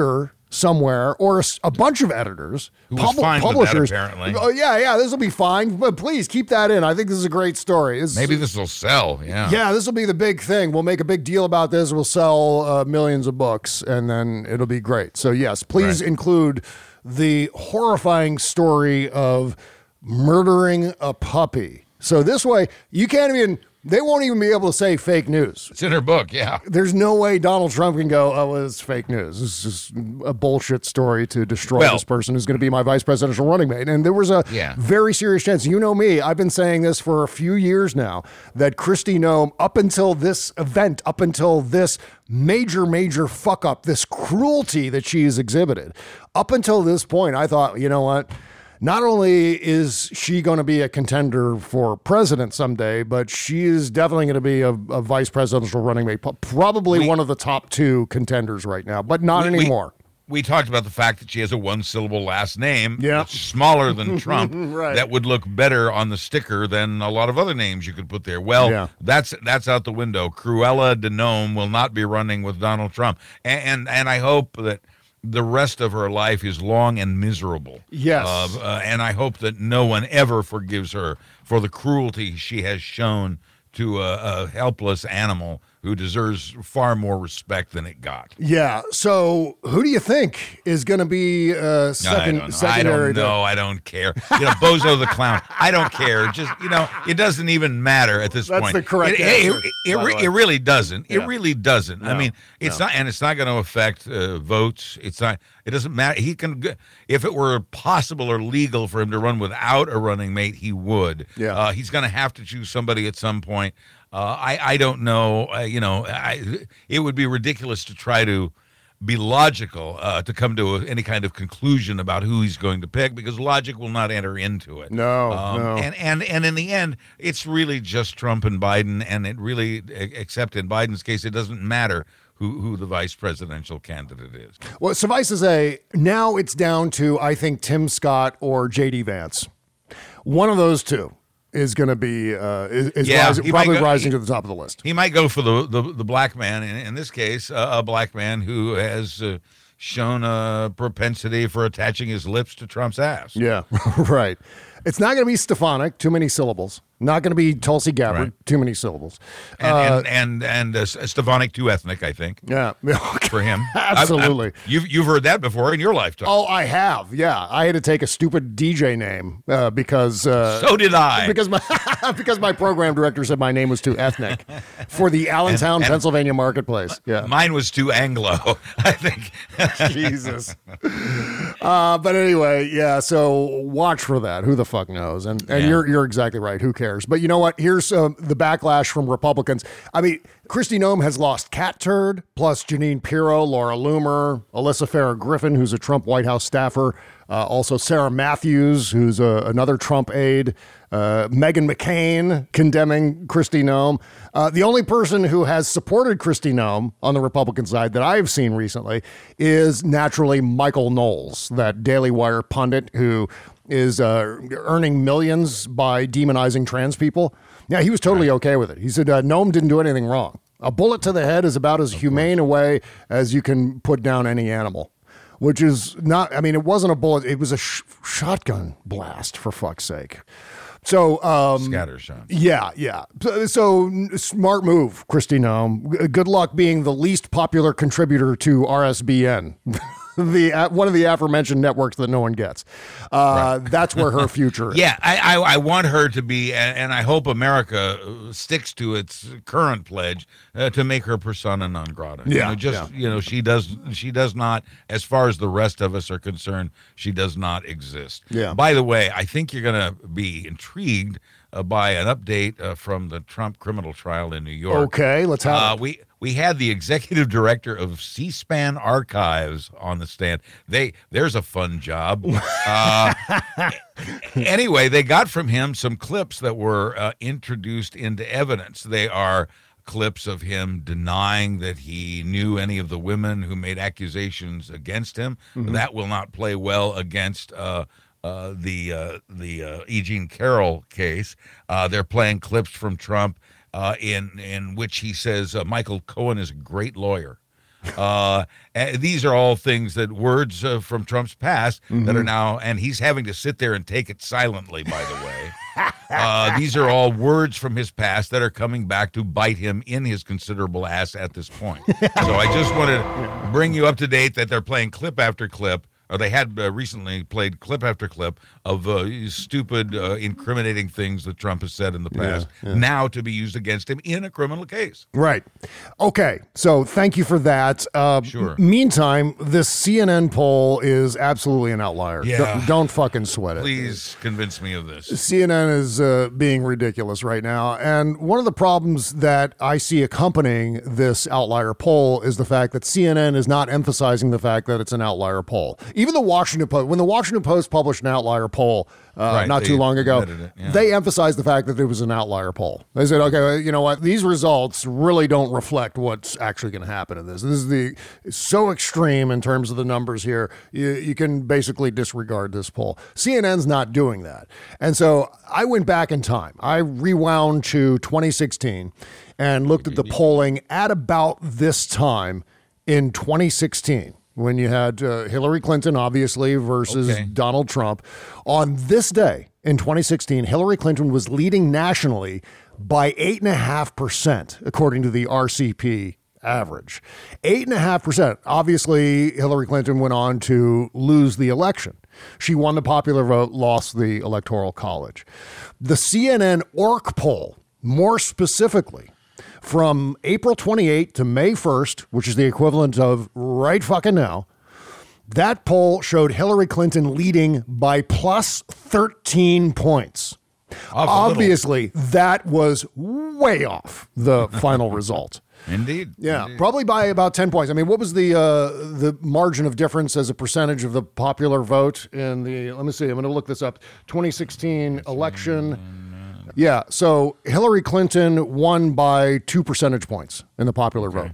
somewhere, or a, s- a bunch of editors, Who was fine with that, publishers. apparently. Oh yeah, yeah, this will be fine. But please keep that in. I think this is a great story. This- Maybe this will sell. Yeah. yeah, this will be the big thing. We'll make a big deal about this. We'll sell uh, millions of books, and then it'll be great. So yes, please Right. include the horrifying story of murdering a puppy. So this way, you can't even. They won't even be able to say fake news. It's in her book, yeah. There's no way Donald Trump can go, oh, it's fake news. This is just a bullshit story to destroy Well- this person who's going to be my vice presidential running mate. And there was a Yeah. very serious chance. You know me, I've been saying this for a few years now, that Kristi Noem, up until this event, up until this major, major fuck up, this cruelty that she has exhibited, up until this point, I thought, you know what? Not only is she going to be a contender for president someday, but she is definitely going to be a, a vice presidential running mate, probably We- one of the top two contenders right now, but not We- we- anymore. We talked about the fact that she has a one-syllable last name Yeah. that's smaller than Trump, Right. that would look better on the sticker than a lot of other names you could put there. Well, Yeah. that's that's out the window. Cruella de Nome will not be running with Donald Trump, and and, and I hope that the rest of her life is long and miserable. Yes. Uh, uh, and I hope that no one ever forgives her for the cruelty she has shown to a, a helpless animal who deserves far more respect than it got. Yeah. So who do you think is going to be uh, I second, don't know. secondary? I don't know. I don't care. You know, Bozo the Clown. I don't care. Just, you know, it doesn't even matter at this That's point. the correct It, answer, it, it, by the it, way. it really doesn't. It Yeah. really doesn't. I No, mean, it's no. not, and it's not going to affect uh, votes. It's not. It doesn't matter. He can, g- if it were possible or legal for him to run without a running mate, he would. Yeah. Uh, he's going to have to choose somebody at some point. Uh, I I don't know. Uh, you know, I, it would be ridiculous to try to be logical uh, to come to a, any kind of conclusion about who he's going to pick, because logic will not enter into it. No, Um, no. And and and in the end, it's really just Trump and Biden, and it really, except in Biden's case, it doesn't matter who who the vice presidential candidate is. Well, suffice to say, now it's down to, I think, Tim Scott or J D Vance. One of those two is going to be uh, is, is Yeah, rising, he might probably go- rising he- to the top of the list. He might go for the the, the black man, in, in this case, uh, a black man who has uh, shown a propensity for attaching his lips to Trump's ass. Yeah, right. It's not going to be Stefanik, too many syllables. Not going to be Tulsi Gabbard, Right. too many syllables. And Uh, and and, and uh, Stefanik too ethnic, I think, yeah, for him. Absolutely. I've- I've- you've you've heard that before in your lifetime. Oh, I have. Yeah, I had to take a stupid D J name uh, because uh, So did I. Because my because my program director said my name was too ethnic for the Allentown, And- and- Pennsylvania marketplace. Yeah, Mine was too Anglo, I think. Jesus. Uh, but anyway, yeah. So watch for that. Who the fuck knows? And and Yeah. you're you're exactly right. Who cares? But you know what? Here's um, the backlash from Republicans. I mean, Kristi Noem has lost Cat Turd, plus Janine Pirro, Laura Loomer, Alyssa Farah Griffin, who's a Trump White House staffer. Uh, also Sarah Matthews, who's a, another Trump aide. Uh, Meghan McCain condemning Kristi Noem. Uh, the only person who has supported Kristi Noem on the Republican side that I've seen recently is naturally Michael Knowles, that Daily Wire pundit who is uh, earning millions by demonizing trans people. Yeah, he was totally okay with it. He said uh, Noem didn't do anything wrong. A bullet to the head is about as humane a way as you can put down any animal. Which is not, I mean, it wasn't a bullet. It was a sh- shotgun blast, for fuck's sake. So, um, Scatter shot. yeah, yeah. So, so smart move, Kristi Noem. G- Good luck being the least popular contributor to R S B N. The uh, one of the aforementioned networks that no one gets. Uh, That's where her future is. Yeah, I, I I want her to be, and, and I hope America sticks to its current pledge uh, to make her persona non grata. You Yeah, know, just yeah. you know, she does she does not, as far as the rest of us are concerned, she does not exist. Yeah. By the way, I think you're going to be intrigued uh, by an update uh, from the Trump criminal trial in New York. Okay, let's have Uh, it. we we had the executive director of C-SPAN Archives on the stand. They there's a fun job. Uh, anyway, they got from him some clips that were uh, introduced into evidence. They are clips of him denying that he knew any of the women who made accusations against him. Mhm. That will not play well against uh, uh, the uh, the uh, E. Jean Carroll case. Uh, they're playing clips from Trump uh, in in which he says uh, Michael Cohen is a great lawyer. Uh, and these are all things that words uh, from Trump's past Mm-hmm. that are now, and he's having to sit there and take it silently, by the way. Uh, these are all words from his past that are coming back to bite him in his considerable ass at this point. So I just wanted to bring you up to date that they're playing clip after clip, or they had uh, recently played clip after clip of uh, stupid, uh, incriminating things that Trump has said in the past, Yeah, yeah. now to be used against him in a criminal case. Right. Okay. So thank you for that. Uh, Sure. m- Meantime, this C N N poll is absolutely an outlier. Yeah. Don't, don't fucking sweat it. Please convince me of this. C N N is uh, being ridiculous right now. And one of the problems that I see accompanying this outlier poll is the fact that C N N is not emphasizing the fact that it's an outlier poll. Even the Washington Post, when the Washington Post published an outlier poll uh, Right, not they too long ago, admitted it, yeah. they emphasized the fact that it was an outlier poll. They said, okay, well, you know what? These results really don't reflect what's actually going to happen in this. This is the it's so extreme in terms of the numbers here. You, you can basically disregard this poll. C N N's not doing that. And so I went back in time. I rewound to twenty sixteen and looked at the polling at about this time in twenty sixteen. When you had uh, Hillary Clinton, obviously, versus Okay. Donald Trump. On this day in twenty sixteen, Hillary Clinton was leading nationally by eight point five percent, according to the R C P average. eight point five percent. Obviously, Hillary Clinton went on to lose the election. She won the popular vote, lost the Electoral College. The C N N O R C poll, more specifically, from April twenty-eighth to May first, which is the equivalent of right fucking now, that poll showed Hillary Clinton leading by plus thirteen points. Off a Obviously, that was way off the final result. Indeed. Yeah, Indeed. probably by about ten points. I mean, what was the uh, the margin of difference as a percentage of the popular vote in the, let me see, I'm going to look this up, twenty sixteen election. Yeah, so Hillary Clinton won by two percentage points in the popular vote.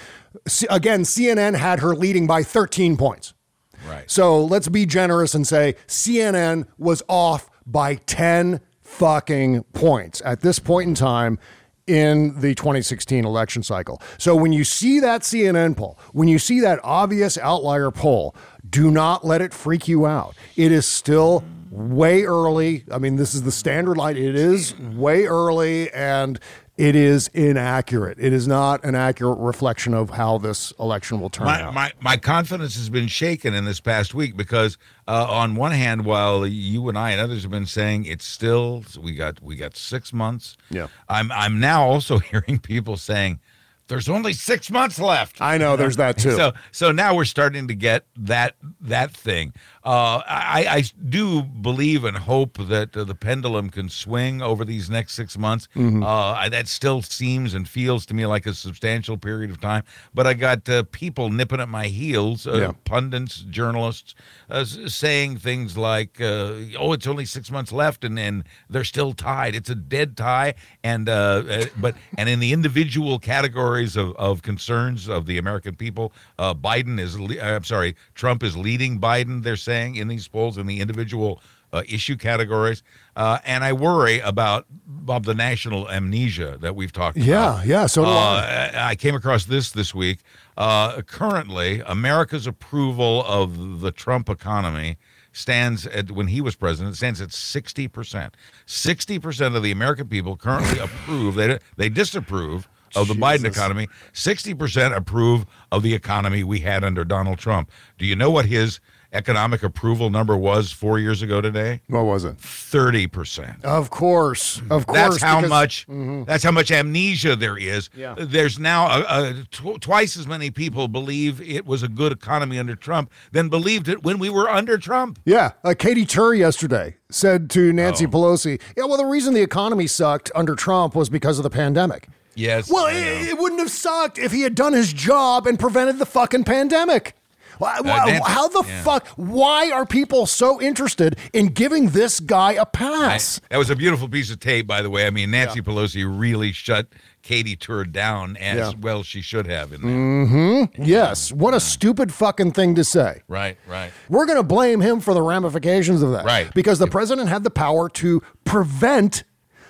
C- again, C N N had her leading by thirteen points. Right. So let's be generous and say C N N was off by ten fucking points at this point in time in the twenty sixteen election cycle. So when you see that C N N poll, when you see that obvious outlier poll, do not let it freak you out. It is still way early. I mean, this is the standard line. It is way early and it is inaccurate. It is not an accurate reflection of how this election will turn My, out. my my confidence has been shaken in this past week because uh, on one hand, while you and I and others have been saying it's still we got we got six months. Yeah. I'm I'm now also hearing people saying there's only six months left. I know there's that too. So so now we're starting to get that that thing. Uh, I, I do believe and hope that uh, the pendulum can swing over these next six months. Mhm. Uh, I- that still seems and feels to me like a substantial period of time. But I got uh, people nipping at my heels, uh, Yeah. pundits, journalists, uh, s- saying things like, uh, "Oh, it's only six months left," and, and they're still tied. It's a dead tie. And uh, uh, but and in the individual categories of, of concerns of the American people, uh, Biden is. Le- I'm sorry, Trump is leading Biden. They're saying in these polls in the individual uh, issue categories, uh, and I worry about Bob the national amnesia that we've talked Yeah, about. yeah, so do uh, I came across this this week. Uh, currently, America's approval of the Trump economy stands at, when he was president, stands at sixty percent. sixty percent of the American people currently approve, they, they disapprove of the Biden Jesus. economy. sixty percent approve of the economy we had under Donald Trump. Do you know what his economic approval number was four years ago today? What was it? thirty percent. Of course, of course. That's how because- much. Mhm. That's how much amnesia there is. Yeah. There's now uh, uh, tw- twice as many people believe it was a good economy under Trump than believed it when we were under Trump. Yeah, uh, Katie Tur yesterday said to Nancy Oh. Pelosi, "Yeah, well, the reason the economy sucked under Trump was because of the pandemic." Yes. Well, I know. it, it wouldn't have sucked if he had done his job and prevented the fucking pandemic. Why, why- Nancy- how the yeah. fuck? Why are people so interested in giving this guy a I- pass? that was a beautiful piece of tape, by the way. I mean, Nancy Pelosi really shut Katie Tur down as Yeah. well she should have in there. Mm-hmm. Yes. What a stupid fucking thing to say. Right, right. We're going to blame him for the ramifications of that. Right. Because the president had the power to prevent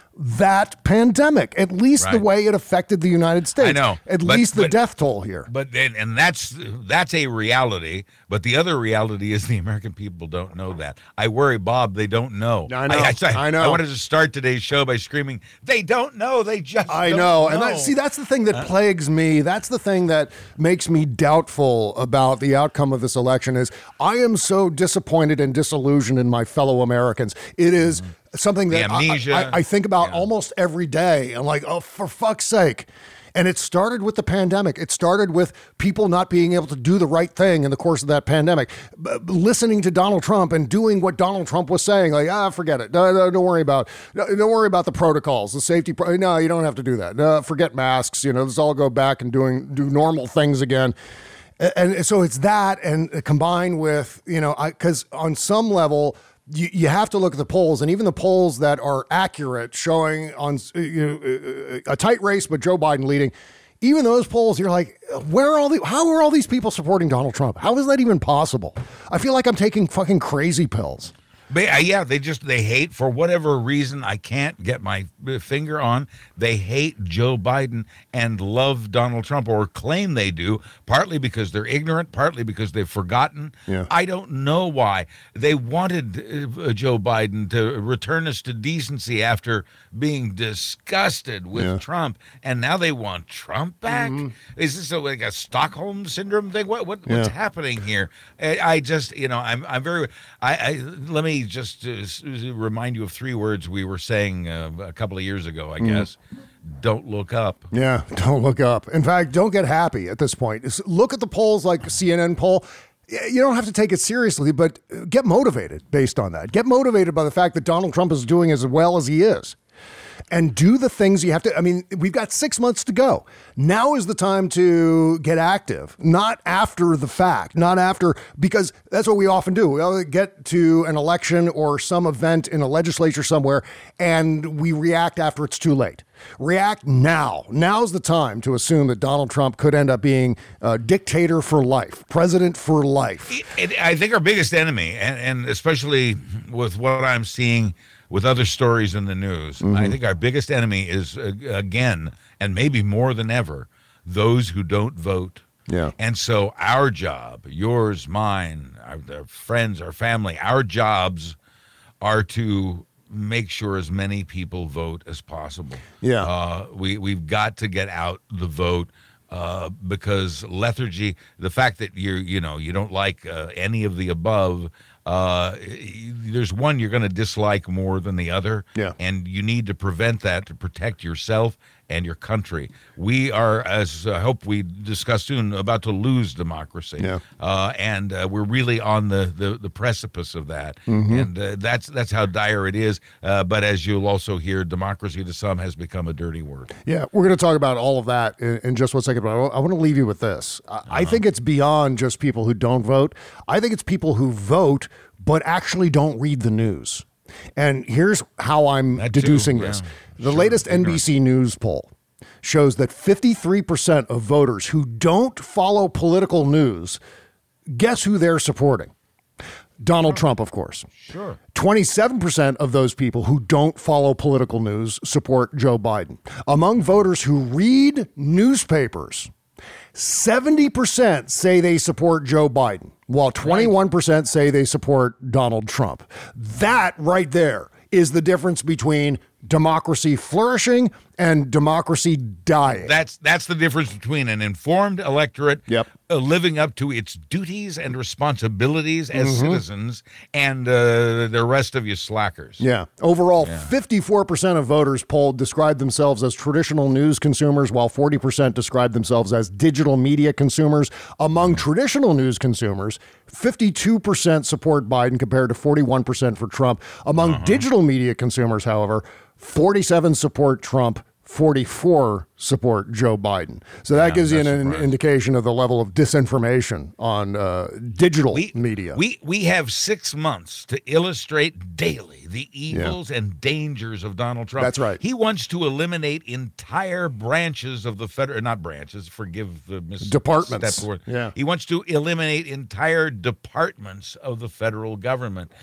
that pandemic, at least Right. the way it affected the United States. I know. At but- least the but- death toll here. But and, and that's that's a reality. But the other reality is the American people don't know that. I worry, Bob, they don't know. I know. I, I, I know. I wanted to start today's show by screaming, they don't know. They just I don't know. know. And that, see, that's the thing that plagues me. That's the thing that makes me doubtful about the outcome of this election is I am so disappointed and disillusioned in my fellow Americans. It is something The that I- amnesia. I, I think about almost every day. I'm like, oh, for fuck's sake. And it started with the pandemic. It started with people not being able to do the right thing in the course of that pandemic. B- listening to Donald Trump and doing what Donald Trump was saying, like, ah, forget it. No, no, don't worry about. No, don't worry about the protocols, the safety. Pro- no, you don't have to do that. No, forget masks. You know, let's all go back and doing do normal things again. And, and so it's that, and combined with you know, because on some level. You, you have to look at the polls, and even the polls that are accurate, showing on you know, a tight race, but Joe Biden leading. Even those polls, you're like, where are all the? How are all these people supporting Donald Trump? How is that even possible? I feel like I'm taking fucking crazy pills. But, uh, yeah, they just they hate for whatever reason I can't get my finger on. They hate Joe Biden and love Donald Trump, or claim they do, partly because they're ignorant, partly because they've forgotten. Yeah. I don't know why. They wanted uh, Joe Biden to return us to decency after being disgusted with Yeah. Trump, and now they want Trump back. Is this a, like a Stockholm syndrome thing? What, what what's Yeah. happening here? I, I just you know I'm I'm very I, I let me just uh, s- remind you of three words we were saying uh, a couple of years ago. I guess don't look up. Yeah, don't look up. In fact, don't get happy at this point. Just look at the polls like C N N poll. You don't have to take it seriously, but get motivated based on that. Get motivated by the fact that Donald Trump is doing as well as he is. And do the things you have to. I mean, we've got six months to go. Now is the time to get active, not after the fact, not after, because that's what we often do. We'll get to an election or some event in a legislature somewhere, and we react after it's too late. React now. Now's the time to assume that Donald Trump could end up being a dictator for life, president for life. It, I think our biggest enemy, and, and especially with what I'm seeing with other stories in the news, I think our biggest enemy is, uh, again, and maybe more than ever, those who don't vote. Yeah. And so our job, yours, mine, our, our friends, our family, our jobs are to make sure as many people vote as possible. Yeah. Uh, we, we've got to get out the vote. Uh, because lethargy, the fact that you you know you don't like uh, any of the above, uh, there's one you're going to dislike more than the other, Yeah. and you need to prevent that to protect yourself and your country. We are, as I hope we discuss soon, about to lose democracy, Yeah. uh, and uh, we're really on the, the, the precipice of that, Mm-hmm. and uh, that's that's how dire it is. Uh, but as you'll also hear, democracy to some has become a dirty word. Yeah, we're going to talk about all of that in, in just one second, but I, I want to leave you with this. I, I think it's beyond just people who don't vote. I think it's people who vote but actually don't read the news. And here's how I'm That too, deducing yeah. this. The Sure, latest N B C ignorant. News poll shows that fifty-three percent of voters who don't follow political news, guess who they're supporting? Donald Trump, of course. Sure. twenty-seven percent of those people who don't follow political news support Joe Biden. Among voters who read newspapers, seventy percent say they support Joe Biden, while twenty-one percent say they support Donald Trump. That right there is the difference between democracy flourishing and democracy dying. That's that's the difference between an informed electorate Yep. uh, living up to its duties and responsibilities as Mm-hmm. citizens, and uh, the rest of you slackers. Yeah. Overall, fifty-four percent of voters polled describe themselves as traditional news consumers, while forty percent describe themselves as digital media consumers. Among traditional news consumers, fifty-two percent support Biden compared to forty-one percent for Trump. Among digital media consumers, however, forty-seven support Trump, forty-four support Joe Biden. So that Yeah, gives you I'm an, not an surprised. indication of the level of disinformation on uh, digital We, media. we we have six months to illustrate daily the evils and dangers of Donald Trump. That's right. He wants to eliminate entire branches of the federal, not branches, forgive the mis- Departments. step word. Yeah. He wants to eliminate entire departments of the federal government.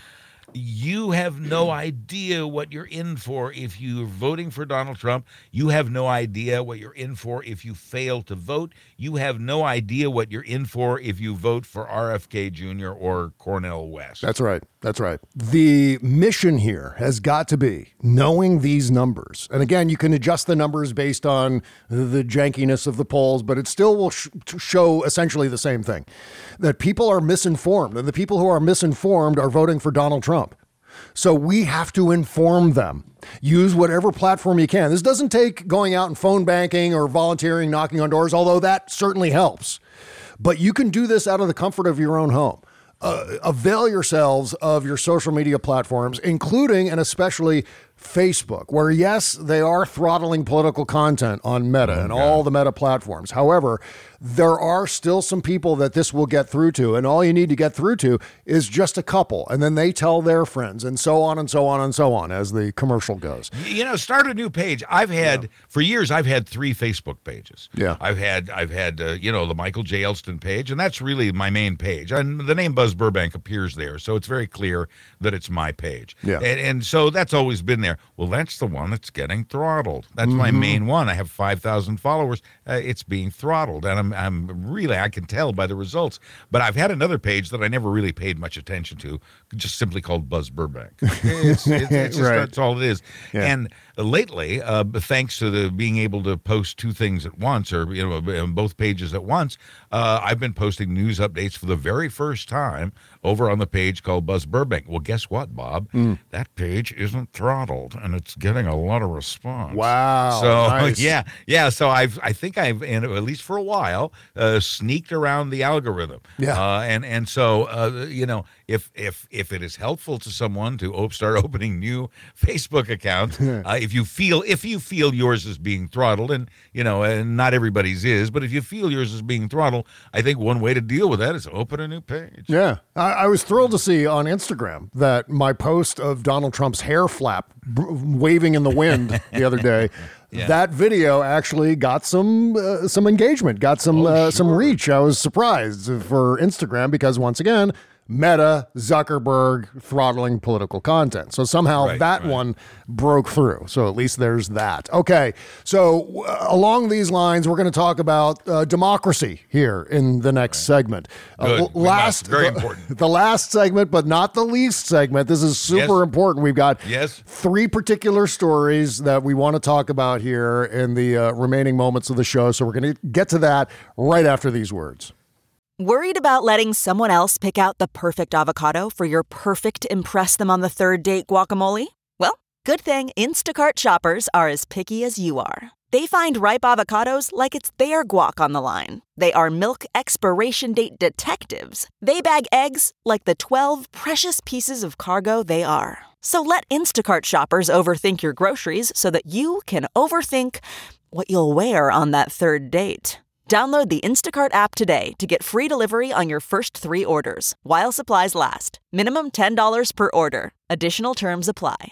You have no idea what you're in for if you're voting for Donald Trump. You have no idea what you're in for if you fail to vote. You have no idea what you're in for if you vote for R F K Junior or Cornel West. That's right. That's right. The mission here has got to be knowing these numbers. And again, you can adjust the numbers based on the jankiness of the polls, but it still will sh- show essentially the same thing, that people are misinformed, and the people who are misinformed are voting for Donald Trump. So we have to inform them. Use whatever platform you can. This doesn't take going out and phone banking or volunteering, knocking on doors, although that certainly helps. But you can do this out of the comfort of your own home. Uh, avail yourselves of your social media platforms, including and especially Facebook, where, yes, they are throttling political content on Meta oh, and God. all the Meta platforms. However, there are still some people that this will get through to, and all you need to get through to is just a couple, and then they tell their friends, and so on and so on and so on, as the commercial goes. You know, start a new page. I've had yeah. for years. I've had three Facebook pages. Yeah, I've had I've had uh, you know, the Michael J. Elston page, and that's really my main page. And the name Buzz Burbank appears there, so it's very clear that it's my page. Yeah, and, and so that's always been there. Well, that's the one that's getting throttled. That's mm-hmm. my main one. I have five thousand followers. Uh, it's being throttled, and I'm I'm really I can tell by the results. But I've had another page that I never really paid much attention to, just simply called Buzz Burbank. It's, it's, it's just, right. That's all it is. Yeah. And lately, uh, thanks to the being able to post two things at once, or you know, both pages at once, uh, I've been posting news updates for the very first time over on the page called Buzz Burbank. Well, guess what, Bob? Mm. That page isn't throttled, and it's getting a lot of response. Wow! So nice. yeah, yeah. So I've, I think I've, in, at least for a while, uh, sneaked around the algorithm. Yeah. Uh, and and so uh, you know, if if if it is helpful to someone to op- start opening new Facebook accounts, uh, if you feel if you feel yours is being throttled, and you know, and not everybody's is, but if you feel yours is being throttled, I think one way to deal with that is open a new page. Yeah, I, I was thrilled to see on Instagram that my post of Donald Trump's hair flap b- waving in the wind the other day. Yeah. That video actually got some uh, some engagement, got some oh, uh, sure. some reach. I was surprised for Instagram because, once again, Meta, Zuckerberg throttling political content. So somehow right, that right. one broke through. So at least there's that. Okay, so uh, along these lines, we're going to talk about uh, democracy here in the next right. segment. Good. Uh, last, very the, important. The last segment, but not the least segment. This is super yes. important. We've got yes. three particular stories that we want to talk about here in the uh, remaining moments of the show. So we're going to get to that right after these words. Worried about letting someone else pick out the perfect avocado for your perfect impress them on the third date guacamole? Well, good thing Instacart shoppers are as picky as you are. They find ripe avocados like it's their guac on the line. They are milk expiration date detectives. They bag eggs like the twelve precious pieces of cargo they are. So let Instacart shoppers overthink your groceries so that you can overthink what you'll wear on that third date. Download the Instacart app today to get free delivery on your first three orders, while supplies last. Minimum ten dollars per order. Additional terms apply.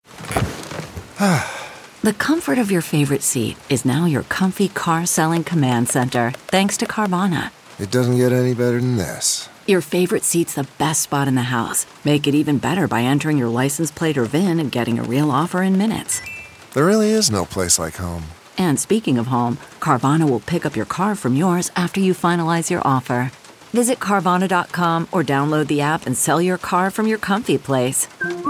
The comfort of your favorite seat is now your comfy car selling command center, thanks to Carvana. It doesn't get any better than this. Your favorite seat's the best spot in the house. Make it even better by entering your license plate or V I N and getting a real offer in minutes. There really is no place like home. And speaking of home, Carvana will pick up your car from yours after you finalize your offer. Visit Carvana dot com or download the app and sell your car from your comfy place.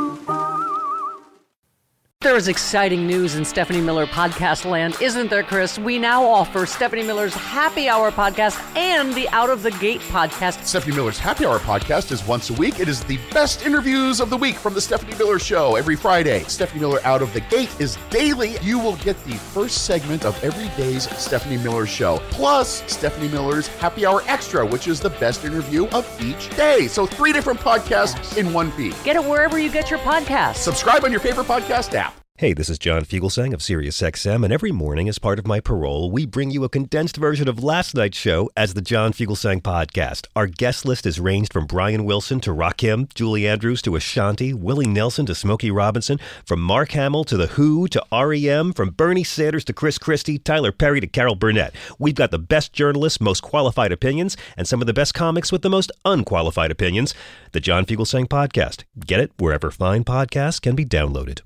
There is exciting news in Stephanie Miller podcast land, isn't there, Chris? We now offer Stephanie Miller's Happy Hour podcast and the Out of the Gate podcast. Stephanie Miller's Happy Hour podcast is once a week. It is the best interviews of the week from the Stephanie Miller Show every Friday. Stephanie Miller Out of the Gate is daily. You will get the first segment of every day's Stephanie Miller Show, plus Stephanie Miller's Happy Hour Extra, which is the best interview of each day. So three different podcasts yes. in one feed. Get it wherever you get your podcasts. Subscribe on your favorite podcast app. Hey, this is John Fugelsang of SiriusXM, and every morning as part of my parole, we bring you a condensed version of last night's show as the John Fugelsang Podcast. Our guest list has ranged from Brian Wilson to Rakim, Julie Andrews to Ashanti, Willie Nelson to Smokey Robinson, from Mark Hamill to The Who to R E M, from Bernie Sanders to Chris Christie, Tyler Perry to Carol Burnett. We've got the best journalists, most qualified opinions, and some of the best comics with the most unqualified opinions. The John Fugelsang Podcast. Get it wherever fine podcasts can be downloaded.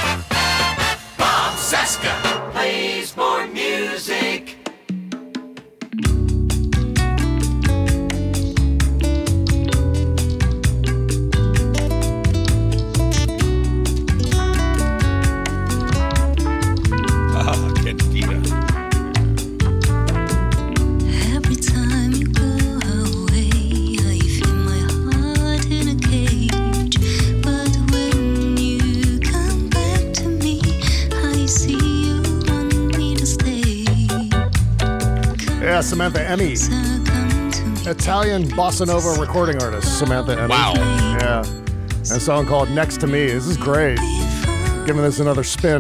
Cesca plays more music. Ah, Candida. Every time you go away, I feel my heart in a cage. But when you come back to me, I see you want me to stay. Yeah, Samantha Emmy. Italian bossa nova recording artist, Samantha Emmy. Wow. Yeah. And a song called Next to Me. This is great. Giving this another spin.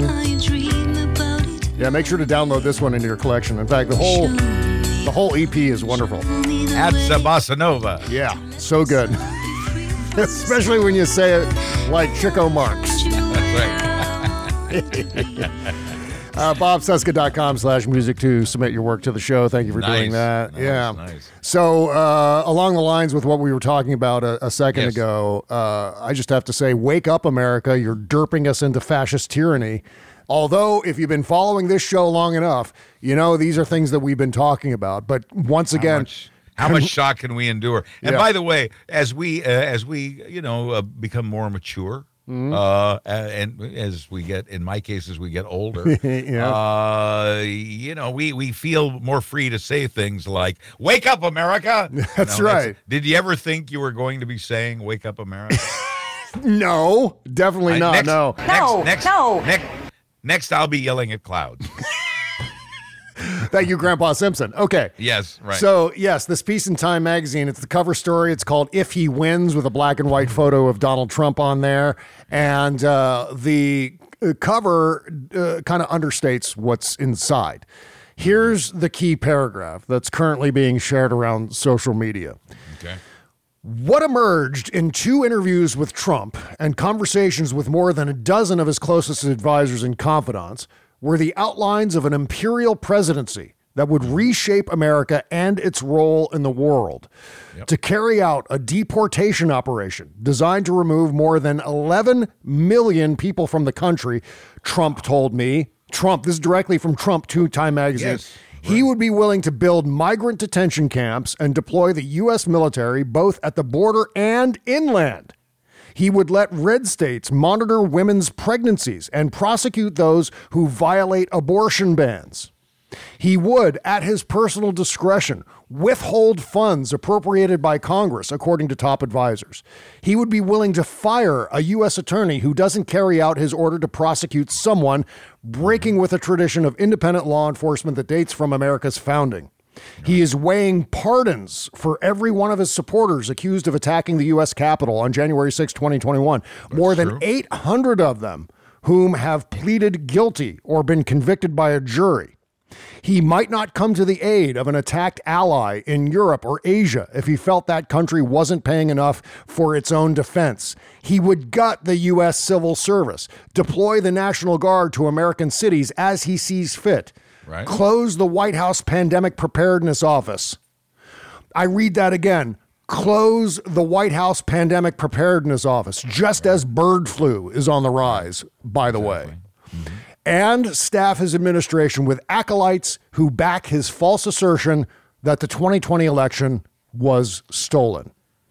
Yeah, make sure to download this one into your collection. In fact, the whole the whole E P is wonderful. That's a bossa nova. Yeah, so good. Especially when you say it like Chico Marx. That's right. uh, bob cesca dot com slash music to submit your work to the show. Thank you for Nice. doing that. Nice, yeah. nice. So uh, along the lines with what we were talking about a, a second Yes. ago, uh, I just have to say, wake up, America. You're derping us into fascist tyranny. Although, if you've been following this show long enough, you know these are things that we've been talking about. But once How again, much, how much shock can we endure? And Yeah. by the way, as we uh, as we you know uh, become more mature, Mhm. uh, and as we get, in my case, as we get older, Yeah. uh, you know, we we feel more free to say things like "Wake up, America." You That's know, right. Did you ever think you were going to be saying "Wake up, America"? no, definitely I- not. next- no. Next, next, no. Next, next, I'll be yelling at clouds. Thank you, Grandpa Simpson. Okay. Yes, right. So, yes, this piece in Time magazine, it's the cover story. It's called If He Wins, with a black and white photo of Donald Trump on there. And uh, the uh, cover uh, kind of understates what's inside. Here's the key paragraph that's currently being shared around social media. Okay. What emerged in two interviews with Trump and conversations with more than a dozen of his closest advisors and confidants were the outlines of an imperial presidency that would reshape America and its role in the world. Yep. To carry out a deportation operation designed to remove more than eleven million people from the country, Trump told me. Trump, this is directly from Trump to Time magazine. Yes. He would be willing to build migrant detention camps and deploy the U S military both at the border and inland. He would let red states monitor women's pregnancies and prosecute those who violate abortion bans. He would, at his personal discretion, withhold funds appropriated by Congress, according to top advisors. He would be willing to fire a U S attorney who doesn't carry out his order to prosecute someone, breaking with a tradition of independent law enforcement that dates from America's founding. He is weighing pardons for every one of his supporters accused of attacking the U S Capitol on January sixth, twenty twenty-one. More than eight hundred of them whom have pleaded guilty or been convicted by a jury. He might not come to the aid of an attacked ally in Europe or Asia if he felt that country wasn't paying enough for its own defense. He would gut the U S civil service, deploy the National Guard to American cities as he sees fit. Right. Close the White House Pandemic Preparedness Office. I read that again. Close the White House Pandemic Preparedness Office, just as bird flu is on the rise, by the way. Mm-hmm. And staff his administration with acolytes who back his false assertion that the twenty twenty election was stolen.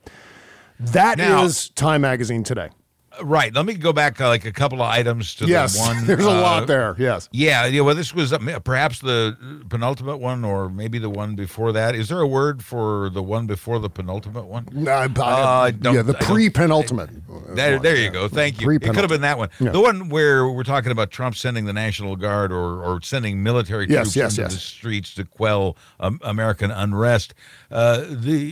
That Now- is Time Magazine today. Right. Let me go back uh, like a couple of items to Yes, the one. there's a uh, lot there. Yes. Yeah. Yeah. Well, this was uh, perhaps the penultimate one, or maybe the one before that. Is there a word for the one before the penultimate one? No, I, Uh, I don't- yeah, the I don't- pre-penultimate. There, there you go. Thank you. It could have been that one. Yeah. The one where we're talking about Trump sending the National Guard or, or sending military Yes, troops yes, into yes. the streets to quell um, American unrest. Uh, the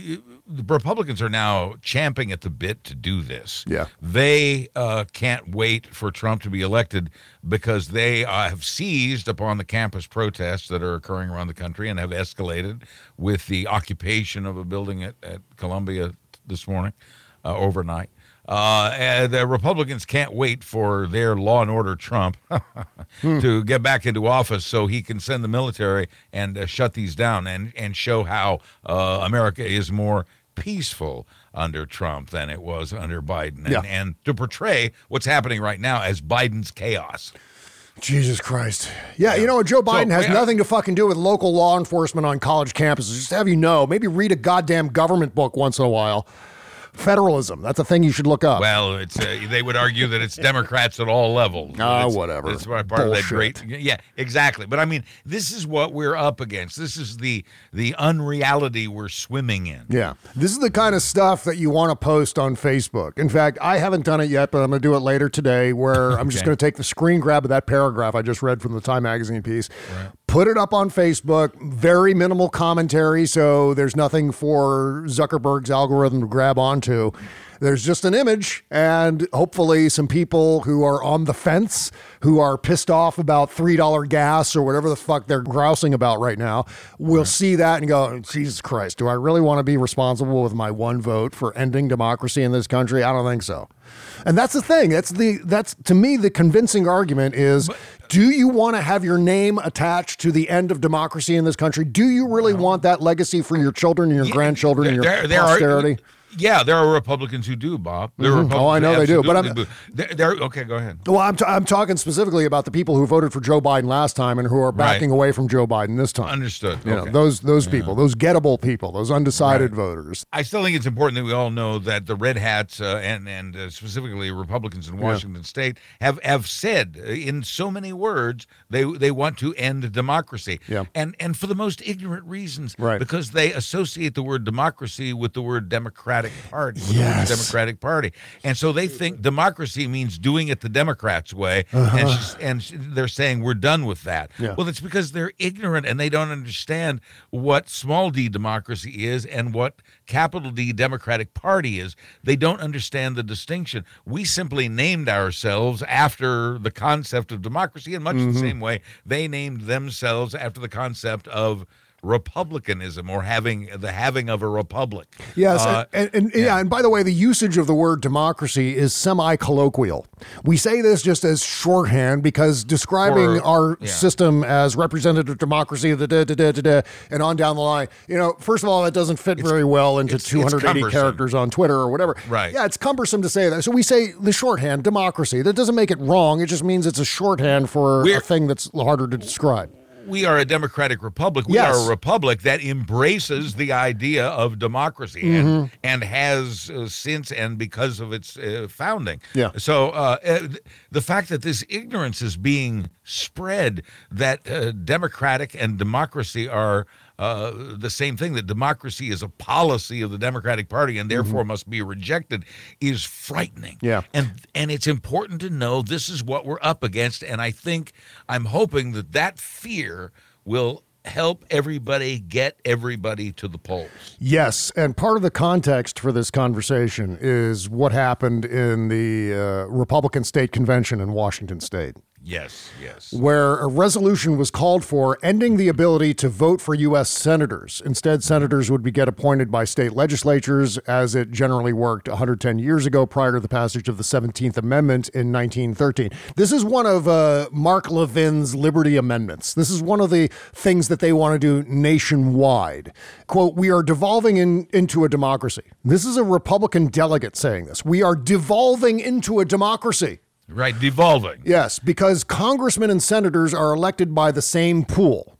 the Republicans are now champing at the bit to do this. Yeah. They uh, can't wait for Trump to be elected because they uh, have seized upon the campus protests that are occurring around the country and have escalated with the occupation of a building at, at Columbia this morning, uh, overnight. Uh, and the Republicans can't wait for their law and order Trump Hmm. to get back into office so he can send the military and uh, shut these down and, and show how uh, America is more peaceful under Trump than it was under Biden. And, Yeah. and to portray what's happening right now as Biden's chaos. Jesus Christ. Yeah, you know what? Joe Biden has yeah. nothing to fucking do with local law enforcement on college campuses. Just to have you know, maybe read a goddamn government book once in a while. Federalism. That's a thing you should look up. Well, it's uh, they would argue that it's Democrats at all levels. Ah, It's- whatever. It's part of that Bullshit. great. Yeah, exactly. But I mean, this is what we're up against. This is the the unreality we're swimming in. Yeah. This is the kind of stuff that you want to post on Facebook. In fact, I haven't done it yet, but I'm going to do it later today where I'm just Okay. going to take the screen grab of that paragraph I just read from the Time Magazine piece, put it up on Facebook, very minimal commentary, so there's nothing for Zuckerberg's algorithm to grab onto. There's just an image, and hopefully some people who are on the fence, who are pissed off about three dollar gas or whatever the fuck they're grousing about right now, will see that and go, Jesus Christ, do I really want to be responsible with my one vote for ending democracy in this country? I don't think so. And that's the thing. That's the that's to me the convincing argument is, do you want to have your name attached to the end of democracy in this country? Do you really want that legacy for your children and your grandchildren and your There- there are- posterity? Yeah, there are Republicans who do, Bob. There are Mhm. Republicans Oh, I know who they do, but I'm- absolutely do. They're, they're- okay, go ahead. Well, I'm, t- I'm talking specifically about the people who voted for Joe Biden last time and who are backing Right. away from Joe Biden this time. Understood. You know, Okay. those those people, those gettable people, those undecided voters. I still think it's important that we all know that the Red Hats uh, and and uh, specifically Republicans in Washington State have have said uh, in so many words they they want to end democracy. Yeah. And and for the most ignorant reasons, Right. because they associate the word democracy with the word Democratic Party. With Yes. the word Democratic Party, and so they think democracy means doing it the Democrats' way, Uh-huh. and she's, and she- they're saying we're done with that. Yeah. Well, it's because they're ignorant and they don't understand what small d democracy is and what capital D Democratic Party is. They don't understand the distinction. We simply named ourselves after the concept of democracy in much Mhm. the same way they named themselves after the concept of republicanism or having the having of a republic. Yes, Uh, and, and, and yeah. and by the way, the usage of the word democracy is semi-colloquial. We say this just as shorthand because describing Or- our yeah. system as representative democracy, the da, da, da, da, da, and on down the line. You know, first of all, that doesn't fit very well into it's- it's two hundred eighty cumbersome. characters on Twitter or whatever. Right. Yeah, it's cumbersome to say that. So we say the shorthand democracy. That doesn't make it wrong. It just means it's a shorthand for We're- a thing that's harder to describe. We are a democratic republic. We Yes. are a republic that embraces the idea of democracy and, Mhm. and has uh, since and because of its uh, founding. Yeah. So uh, uh, th- the fact that this ignorance is being spread, that uh, democratic and democracy are uh, the same thing, that democracy is a policy of the Democratic Party and therefore must be rejected, is frightening. Yeah. And and it's important to know this is what we're up against. And I think I'm hoping that that fear will help everybody get everybody to the polls. Yes, and part of the context for this conversation is what happened in the uh, Republican State Convention in Washington State, Yes, yes. where a resolution was called for ending the ability to vote for U S senators. Instead, senators would be get appointed by state legislatures, as it generally worked one hundred ten years ago prior to the passage of the seventeenth Amendment in nineteen thirteen. This is one of uh, Mark Levin's Liberty Amendments. This is one of the things that they want to do nationwide. Quote, we are devolving in, into a democracy. This is a Republican delegate saying this. We are devolving into a democracy. Right, devolving. Yes, because congressmen and senators are elected by the same pool.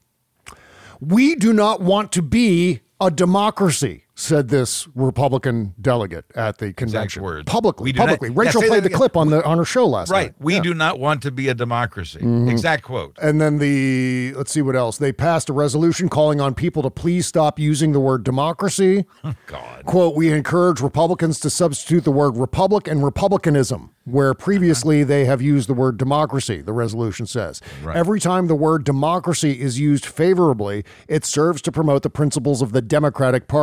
We do not want to be a democracy, said this Republican delegate at the convention. words. Publicly, We do not- publicly. Yeah, Rachel say played that the again. clip on the on her show last Right. night. We Yeah. do not want to be a democracy. Mhm. Exact quote. And then the, let's see what else. They passed a resolution calling on people to please stop using the word democracy. God. Quote, we encourage Republicans to substitute the word republic and republicanism, where previously they have used the word democracy, the resolution says. Right. Every time the word democracy is used favorably, it serves to promote the principles of the Democratic Party, the principles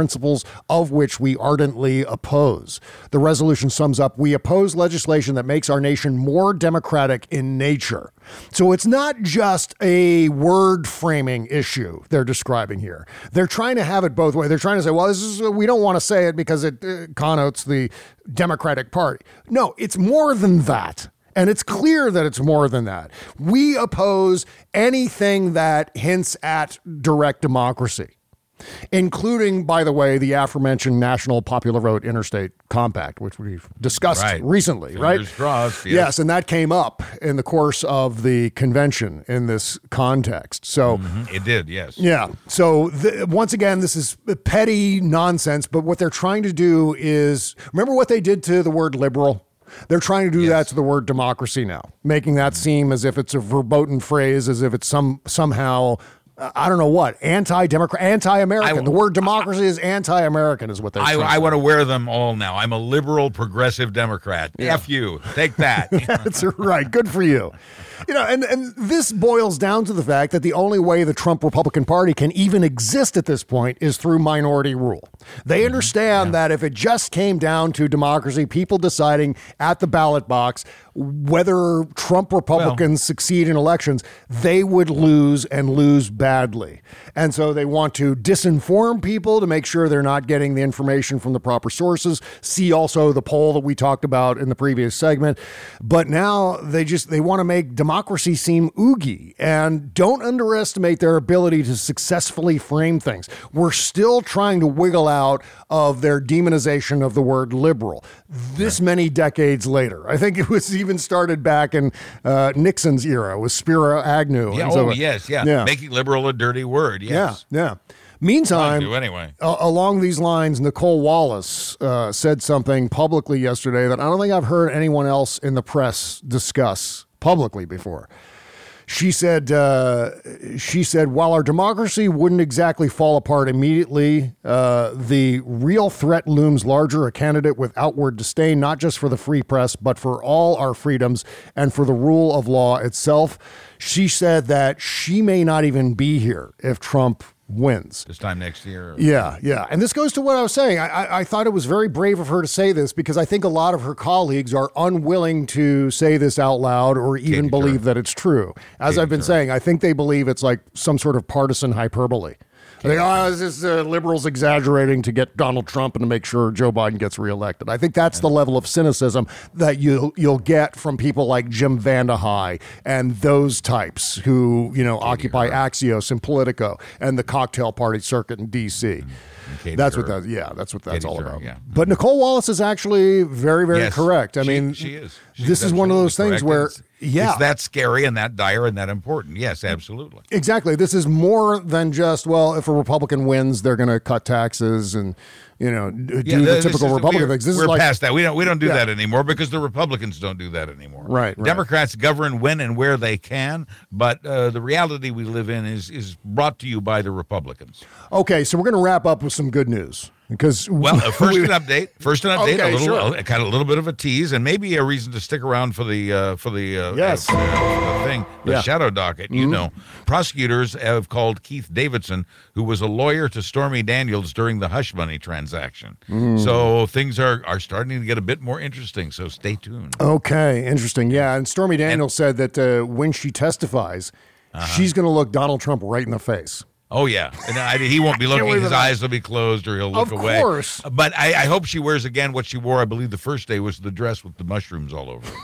principles of which we ardently oppose. The resolution sums up, we oppose legislation that makes our nation more democratic in nature. So it's not just a word framing issue they're describing here. They're trying to have it both ways. They're trying to say, well, this is, we don't want to say it because it uh, connotes the Democratic Party. No, it's more than that. And it's clear that it's more than that. We oppose anything that hints at direct democracy, including, by the way, the aforementioned National Popular Vote Interstate Compact, which we've discussed right. recently, Fingers right? crossed, yes. yes, and that came up in the course of the convention in this context. So mm-hmm. It did, yes. Yeah. So the, once again, this is petty nonsense, but what they're trying to do is, remember what they did to the word liberal? They're trying to do yes. that to the word democracy now, making that seem as if it's a verboten phrase, as if it's some somehow, uh, I don't know what, anti-democrat, anti-American. I, the word democracy I, is anti-American is what they're I, saying. I want to wear them all now. I'm a liberal, progressive Democrat. Yeah. F you. Take that. That's right. Good for you. You know, and, and this boils down to the fact that the only way the Trump Republican Party can even exist at this point is through minority rule. They understand yeah. that if it just came down to democracy, people deciding at the ballot box whether Trump Republicans well, succeed in elections, they would lose and lose badly. And so they want to disinform people to make sure they're not getting the information from the proper sources. See also the poll that we talked about in the previous segment. But now they just, they want to make democracy seem oogie, and don't underestimate their ability to successfully frame things. We're still trying to wiggle out of their demonization of the word liberal this right. many decades later. I think it was even started back in uh, Nixon's era with Spiro Agnew. Yeah, and so, oh, yes, yeah. yeah. Making liberal a dirty word, yes. Yeah, yeah. Meantime, do anyway. uh, along these lines, Nicole Wallace uh, said something publicly yesterday that I don't think I've heard anyone else in the press discuss publicly before. She said, uh, she said, while our democracy wouldn't exactly fall apart immediately, uh, the real threat looms larger, a candidate with outward disdain, not just for the free press, but for all our freedoms and for the rule of law itself. She said that she may not even be here if Trump wins this time next year. Yeah, yeah. And this goes to what I was saying. I, I, I thought it was very brave of her to say this because I think a lot of her colleagues are unwilling to say this out loud or even Katie believe Turner. that it's true. As Katie I've been Turner. saying, I think they believe it's like some sort of partisan hyperbole. They, oh, this is uh, liberals exaggerating to get Donald Trump and to make sure Joe Biden gets reelected. I think that's the level of cynicism that you, you'll get from people like Jim Vandehei and those types who, you know, Katie occupy Herr. Axios and Politico and the cocktail party circuit in D C. Katie That's Herr. what that, yeah, that's what that's Katie all Herr, about. yeah. But Nicole Wallace is actually very, very Yes, correct. I she- mean, she is. She's this is one of those absolutely things correct. where, It's- yeah. It's that scary and that dire and that important. Yes, absolutely. Exactly. This is more than just, well, if a Republican wins, they're going to cut taxes and, you know, do Yeah, the this typical is- Republican we're, things. This we're is like, past that. We don't we don't do Yeah. that anymore because the Republicans don't do that anymore. Right, right. Democrats govern when and where they can, but uh, the reality we live in is is brought to you by the Republicans. Okay, so we're going to wrap up with some good news because Well, uh, first an update. First an update. Okay, a little, sure. a, kind of a little bit of a tease, and maybe a reason to stick around for the uh, for the uh, Yes. uh, uh, the thing, the Yeah. shadow docket. You Mhm. know, prosecutors have called Keith Davidson, who was a lawyer to Stormy Daniels during the hush money transaction. Mm. So things are are starting to get a bit more interesting. So stay tuned. Okay, interesting. Yeah, and Stormy Daniels said that uh, when she testifies, Uh-huh. she's going to look Donald Trump right in the face. Oh yeah, and I, he won't be looking. believe His it. eyes will be closed, or he'll look Of away. course. But I, I hope she wears again what she wore. I believe the first day was the dress with the mushrooms all over it.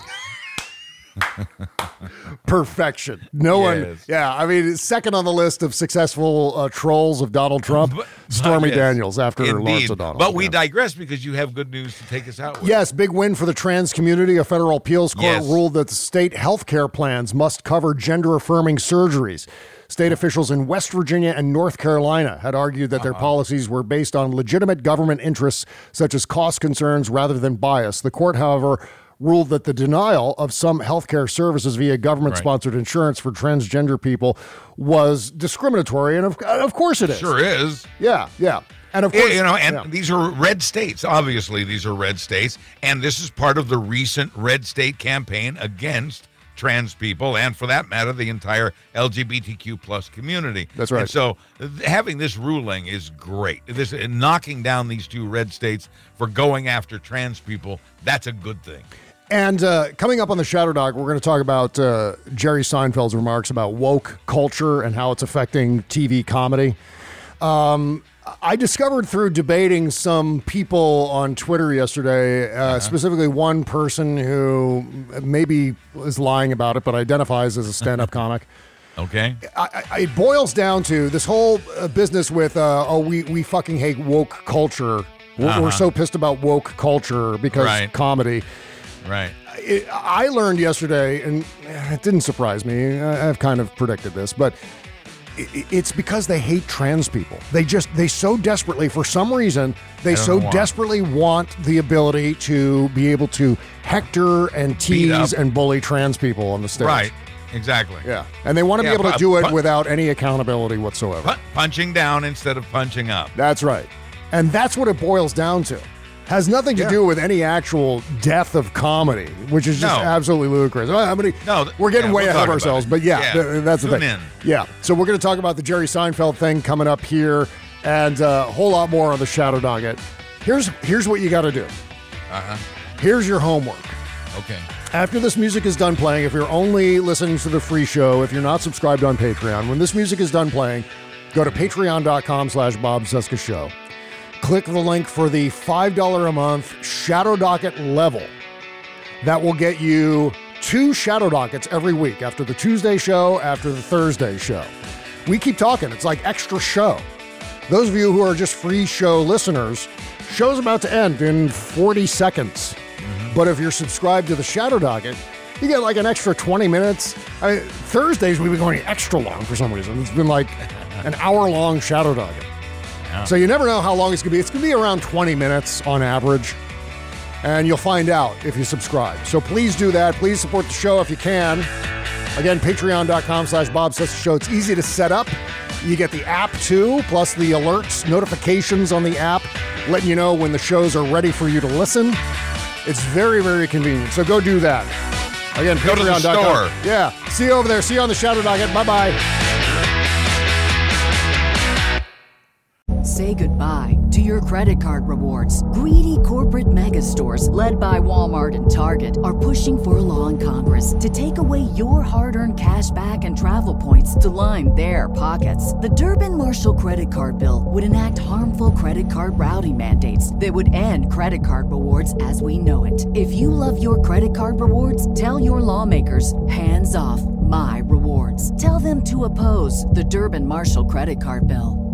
Perfection. No one. Yes. Yeah, I mean, second on the list of successful uh, trolls of Donald Trump, But- Stormy yes, Daniels after indeed. Lawrence O'Donnell. But we Yeah. digress because you have good news to take us out with. Yes, big win for the trans community. A federal appeals court Yes. ruled that the state health care plans must cover gender-affirming surgeries. State officials in West Virginia and North Carolina had argued that their Uh-huh. policies were based on legitimate government interests, such as cost concerns rather than bias. The court, however, ruled that the denial of some healthcare services via government-sponsored insurance for transgender people was discriminatory, and of, of course it is. Sure is. Yeah, yeah. And of Yeah, course, you know, and yeah. these are red states. Obviously, these are red states, and this is part of the recent red state campaign against trans people, and for that matter, the entire L G B T Q plus community. That's right. And so th- having this ruling is great. This uh, knocking down these two red states for going after trans people, that's a good thing. And uh, coming up on the Shadow Doc, we're going to talk about uh, Jerry Seinfeld's remarks about woke culture and how it's affecting T V comedy. Um, I discovered through debating some people on Twitter yesterday, uh, uh-huh. specifically one person who maybe is lying about it, but identifies as a stand-up comic. Okay. I, I, it boils down to this whole uh, business with, uh, oh, we, we fucking hate woke culture. We're, Uh-huh. we're so pissed about woke culture because Right. comedy. Right. It, I learned yesterday, and it didn't surprise me. I, I've kind of predicted this, but it, it's because they hate trans people. They just, they so desperately, for some reason, they I don't so know why. desperately want the ability to be able to hector and tease up. and bully trans people on the stage. Right. Exactly. Yeah. And they want to Yeah, be able to pu- do it pu- without any accountability whatsoever. Pu- punching down instead of punching up. That's right. And that's what it boils down to. Has nothing to Yeah. do with any actual death of comedy, which is just No. absolutely ludicrous. Uh, How many? No, th- we're getting yeah, way we'll ahead of talk about ourselves, it. but yeah, Yeah. th- that's the Tune thing. in. Yeah, so we're going to talk about the Jerry Seinfeld thing coming up here, and uh, a whole lot more on the Shadow Docket. Here's here's what you got to do. Uh-huh. Here's your homework. Okay. After this music is done playing, if you're only listening to the free show, if you're not subscribed on Patreon, when this music is done playing, go to patreon.com slash Bob Cesca Show. Click the link for the five dollars a month Shadow Docket level. That will get you two Shadow Dockets every week, after the Tuesday show, after the Thursday show. We keep talking. It's like extra show. Those of you who are just free show listeners, show's about to end in forty seconds. Mm-hmm. But if you're subscribed to the Shadow Docket, you get like an extra twenty minutes. I mean, Thursdays we've been going extra long for some reason. It's been like an hour-long Shadow Docket. Yeah. So you never know how long it's going to be. It's going to be around twenty minutes on average. And you'll find out if you subscribe. So please do that. Please support the show if you can. Again, patreon.com slash Bob Cesca Show. It's easy to set up. You get the app too, plus the alerts, notifications on the app, letting you know when the shows are ready for you to listen. It's very, very convenient. So go do that. Again, Go to the patreon dot com. store. Yeah. See you over there. See you on the Shadow Docket. Bye-bye. Say goodbye to your credit card rewards. Greedy corporate mega stores, led by Walmart and Target, are pushing for a law in Congress to take away your hard-earned cash back and travel points to line their pockets. The Durbin-Marshall credit card bill would enact harmful credit card routing mandates that would end credit card rewards as we know it. If you love your credit card rewards, tell your lawmakers, hands off my rewards. Tell them to oppose the Durbin-Marshall credit card bill.